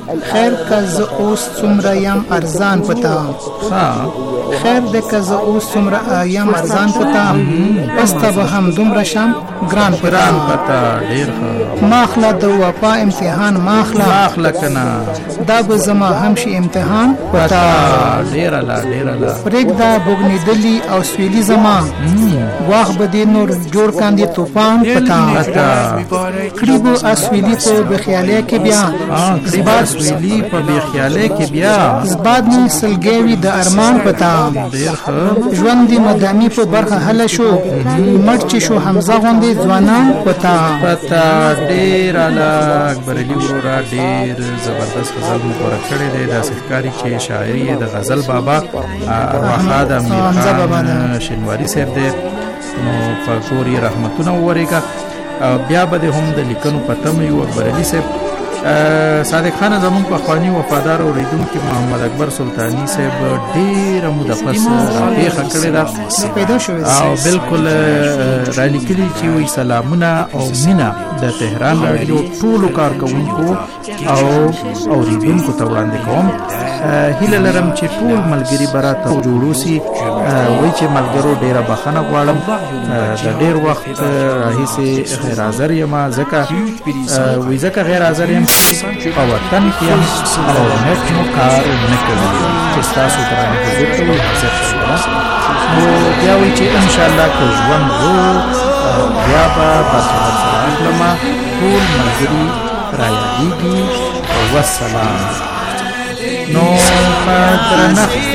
خیر که زه اوس څومره یم ارزان پتا خیر د که زه اوس څومره یم ارزان پتا پس ته به هم دومره شم ګران پتا ماخله د وفا امتحان ماخله ماخله کنه دا به زما هم شي امتحان پتا ډیره لا ډیره لا پرېږده بوږنېدلي او سویلي زما واخ به دې نور جوړ کاندې طوفان پتا کړي به اسویلي په بخیالۍ کې بیا زباد سویلي په بخیالۍ کې بیا زباد مې سلګۍ وي د ارمان پتا ژوند دې مدامي په برخه حله شو مټ چې شو حمزه غوندې ځوانان پتا پتا ډېر لاک بریلي وروره ډېر زبردست غزل مو پوره کړی دی داسې ښکاري چې شاعري یې د غزل بابا ارواښاد امیر شینواري صاحب دی نو په کور یې رحمتونه وورېږه بیا به دې هم د لیکنو په تمه یو اکبرعلي صاحب صادق خان زمون په خواني وفادار اوریدونکو محمد اکبر سلطانی صاحب ډیره موده پس راپیښه کړې ده پیدا شوې او بالکل را لیکلي چې وي سلامونه او مینا د تهران رادیو ټولو کارکونکو او اوریدونکو ته وړاندې کوم هیله لرم چې ټول ملګري براته جوړو سي وای چې ملګرو ډیره بخښنه غواړم د ډیر وخت راهیسې غیر حاضر یم ځکه وای ځکه غیر حاضر یم په وطن کې یم او نت مو کار نه کوي چې تاسو درانه حضور ته حاضر شئ نو بیا وای چې ان شاء الله که ژوند وو بیا به باسره سره اخلم ټول ملګري را یادېږي والسلام نو درنښت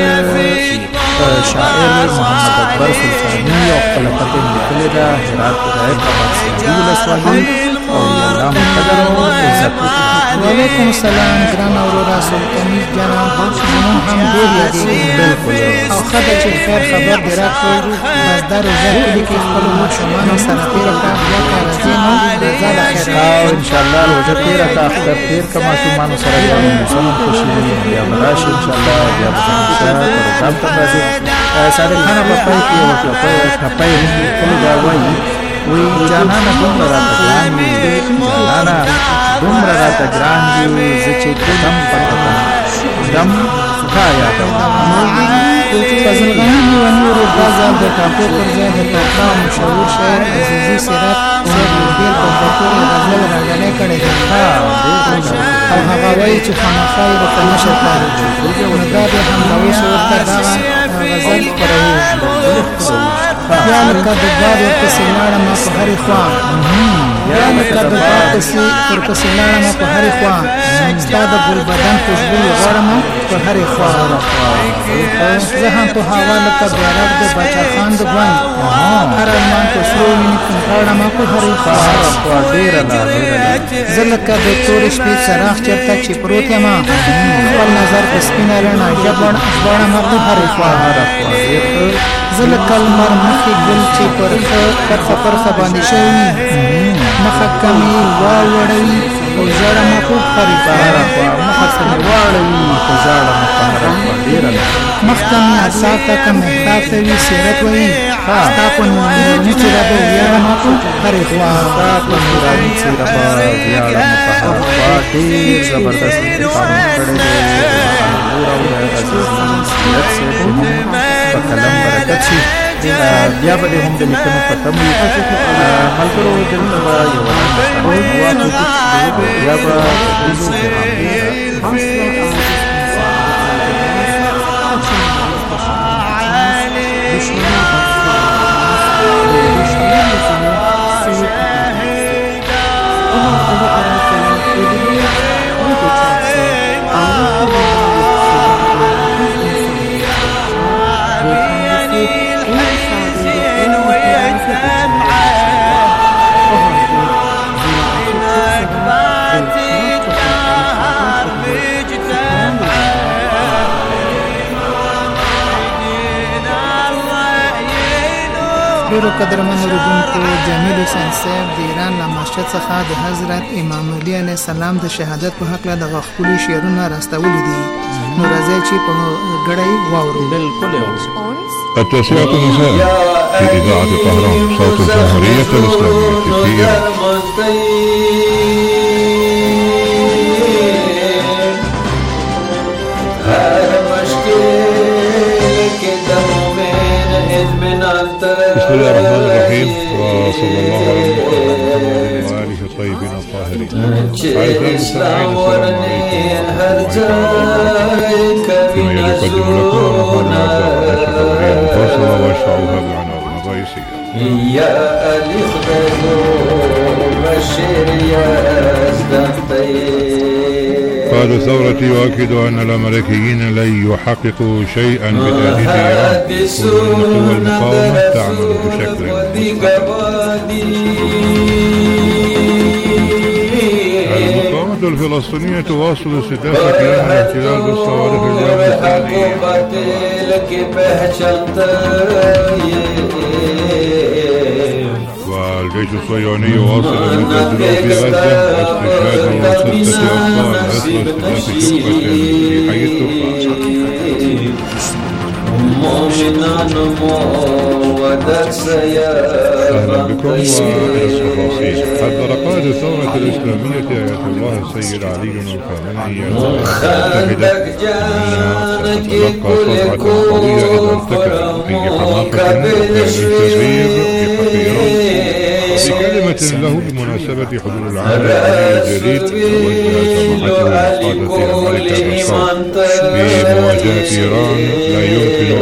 شاعر محمد اکبر سلطانی او خپل پته لیکلې ده هرات ولایت اباد ولسوالۍ او الله مقدر او عزت وعلیکم السلام ګران اورورا سلطانی جناب زمون هم ډېر یادېږي بالکل او خدای چې خیر خبر دې راکړ بس دا روزه کلي کې خپل ماشومانو سره تېره کړه بیا که راځې نو روزه به خیر او انشاءالله روزه تېره کړه اختر تېر کړه ماشومانو سره بیا موسم هم خوشي وي بیا به راشي انشاءالله بیا به همیشه پروګرام ته راځي صادق خان په پای کې یوه ټپۍ هم لیکلې ده وایي وی جانانا دومره راته ګران وي جانانا دومره راته ګران وي زه چې دم پته دم تا یادوم فضلغني و نور الغزل د ټاپو پر ځای د ټاپا مشهور شاعر عزیزي سیرت صاحب یو بیل په پټور غزل راغلی کړی دی او هغه وایي چې خامخا یې ورته نشر کړی نو دا بیا همدا اوس ورته دغه غزل خپروي بیا لکه د باد ورپسې لاړم په هرې خوا بیا لکه د باد ورپسې لاړم په هرې خوا ستا د ګل بدن خوشبو یې غواړم په هرې خوا زه هم په هوا لکه بیرغ د باچا خان د ګوند هر ارمان په سرو وینې غواړم په هرې خوا زه لکه د تورې شپې څراغ چېرته چې پروت یم خپل نظر په سپینه رڼا ژباړم په هرې خوا زه لکه لمر مخې ګل چې پرخه پرخه باندې شوي مخه کمې واوړوي او ژاړم په هرې خوا مخه سمې واړوي خو ژاړم په هره خوا ډېره مخته مې اصاف ته که محتاب ته وي سیرت وایي ستا په نوراني څېره به ویاړم په هرې خوا ستا په نوراني څېره به ویاړم په هره خوا ډېر زبردست انتخابونه کړی دی نور او د عزیز سیرت صاحب په کلم برکت شي بیا به هم د لیکنو په تمه وي ملګرو دلته به یوه لنډه خبرونه واخلو بیا به ډېرو قدرمن اورېدونکو جمیل حسین صاحب د ایران له مسجد څخه د حضرت امام علي علیه السلام د شهادت په هکله دغه ښکلي شعرونه راستولي دي نو راځئ چې په ګډه یې واورو. بالکل التاسعة مساء في إذاعة طهران صوت الجمهورية الإسلامية في إيران. بسم الله الرحمن الرحيم وصلى الله على محمد وآله الطيبين الطاهرين. أعزائي المستمعين السلام عليكم فيما يقدم لكم رمضان الشفوية المفصلة واشرعوها بالعناوين الرئيسية. يا الخدمو بشير يا قاد ثورتي يؤكد أن الأمريكيين لن يحققوا شيئا بتهديد إيران. كل قوى المقاومة تعمل بشكل المقاومة الفلسطينية تواصل استهداف كيان الاحتلال بالصواريخ اليوم الثاني. والجيش الصهيوني يواصل المتزلزل في غزة واستشهاد ستة أطفال أثر استهداف شقة في حي التربة. أهلا بكم وإلى التفاصيل. حذر قائد الثورة الإسلامية آية الله السيد علي الخامنئي المتحدة أنها ستتلقى صدمة قوية إذا ارتكب أي حماقة للتغيير في حق إيران. في كلمة له بمناسبة حضور العام العالمي الجديد وجه سماحته لقادة الملكة الصوت في مواجهة إيران لا يمكن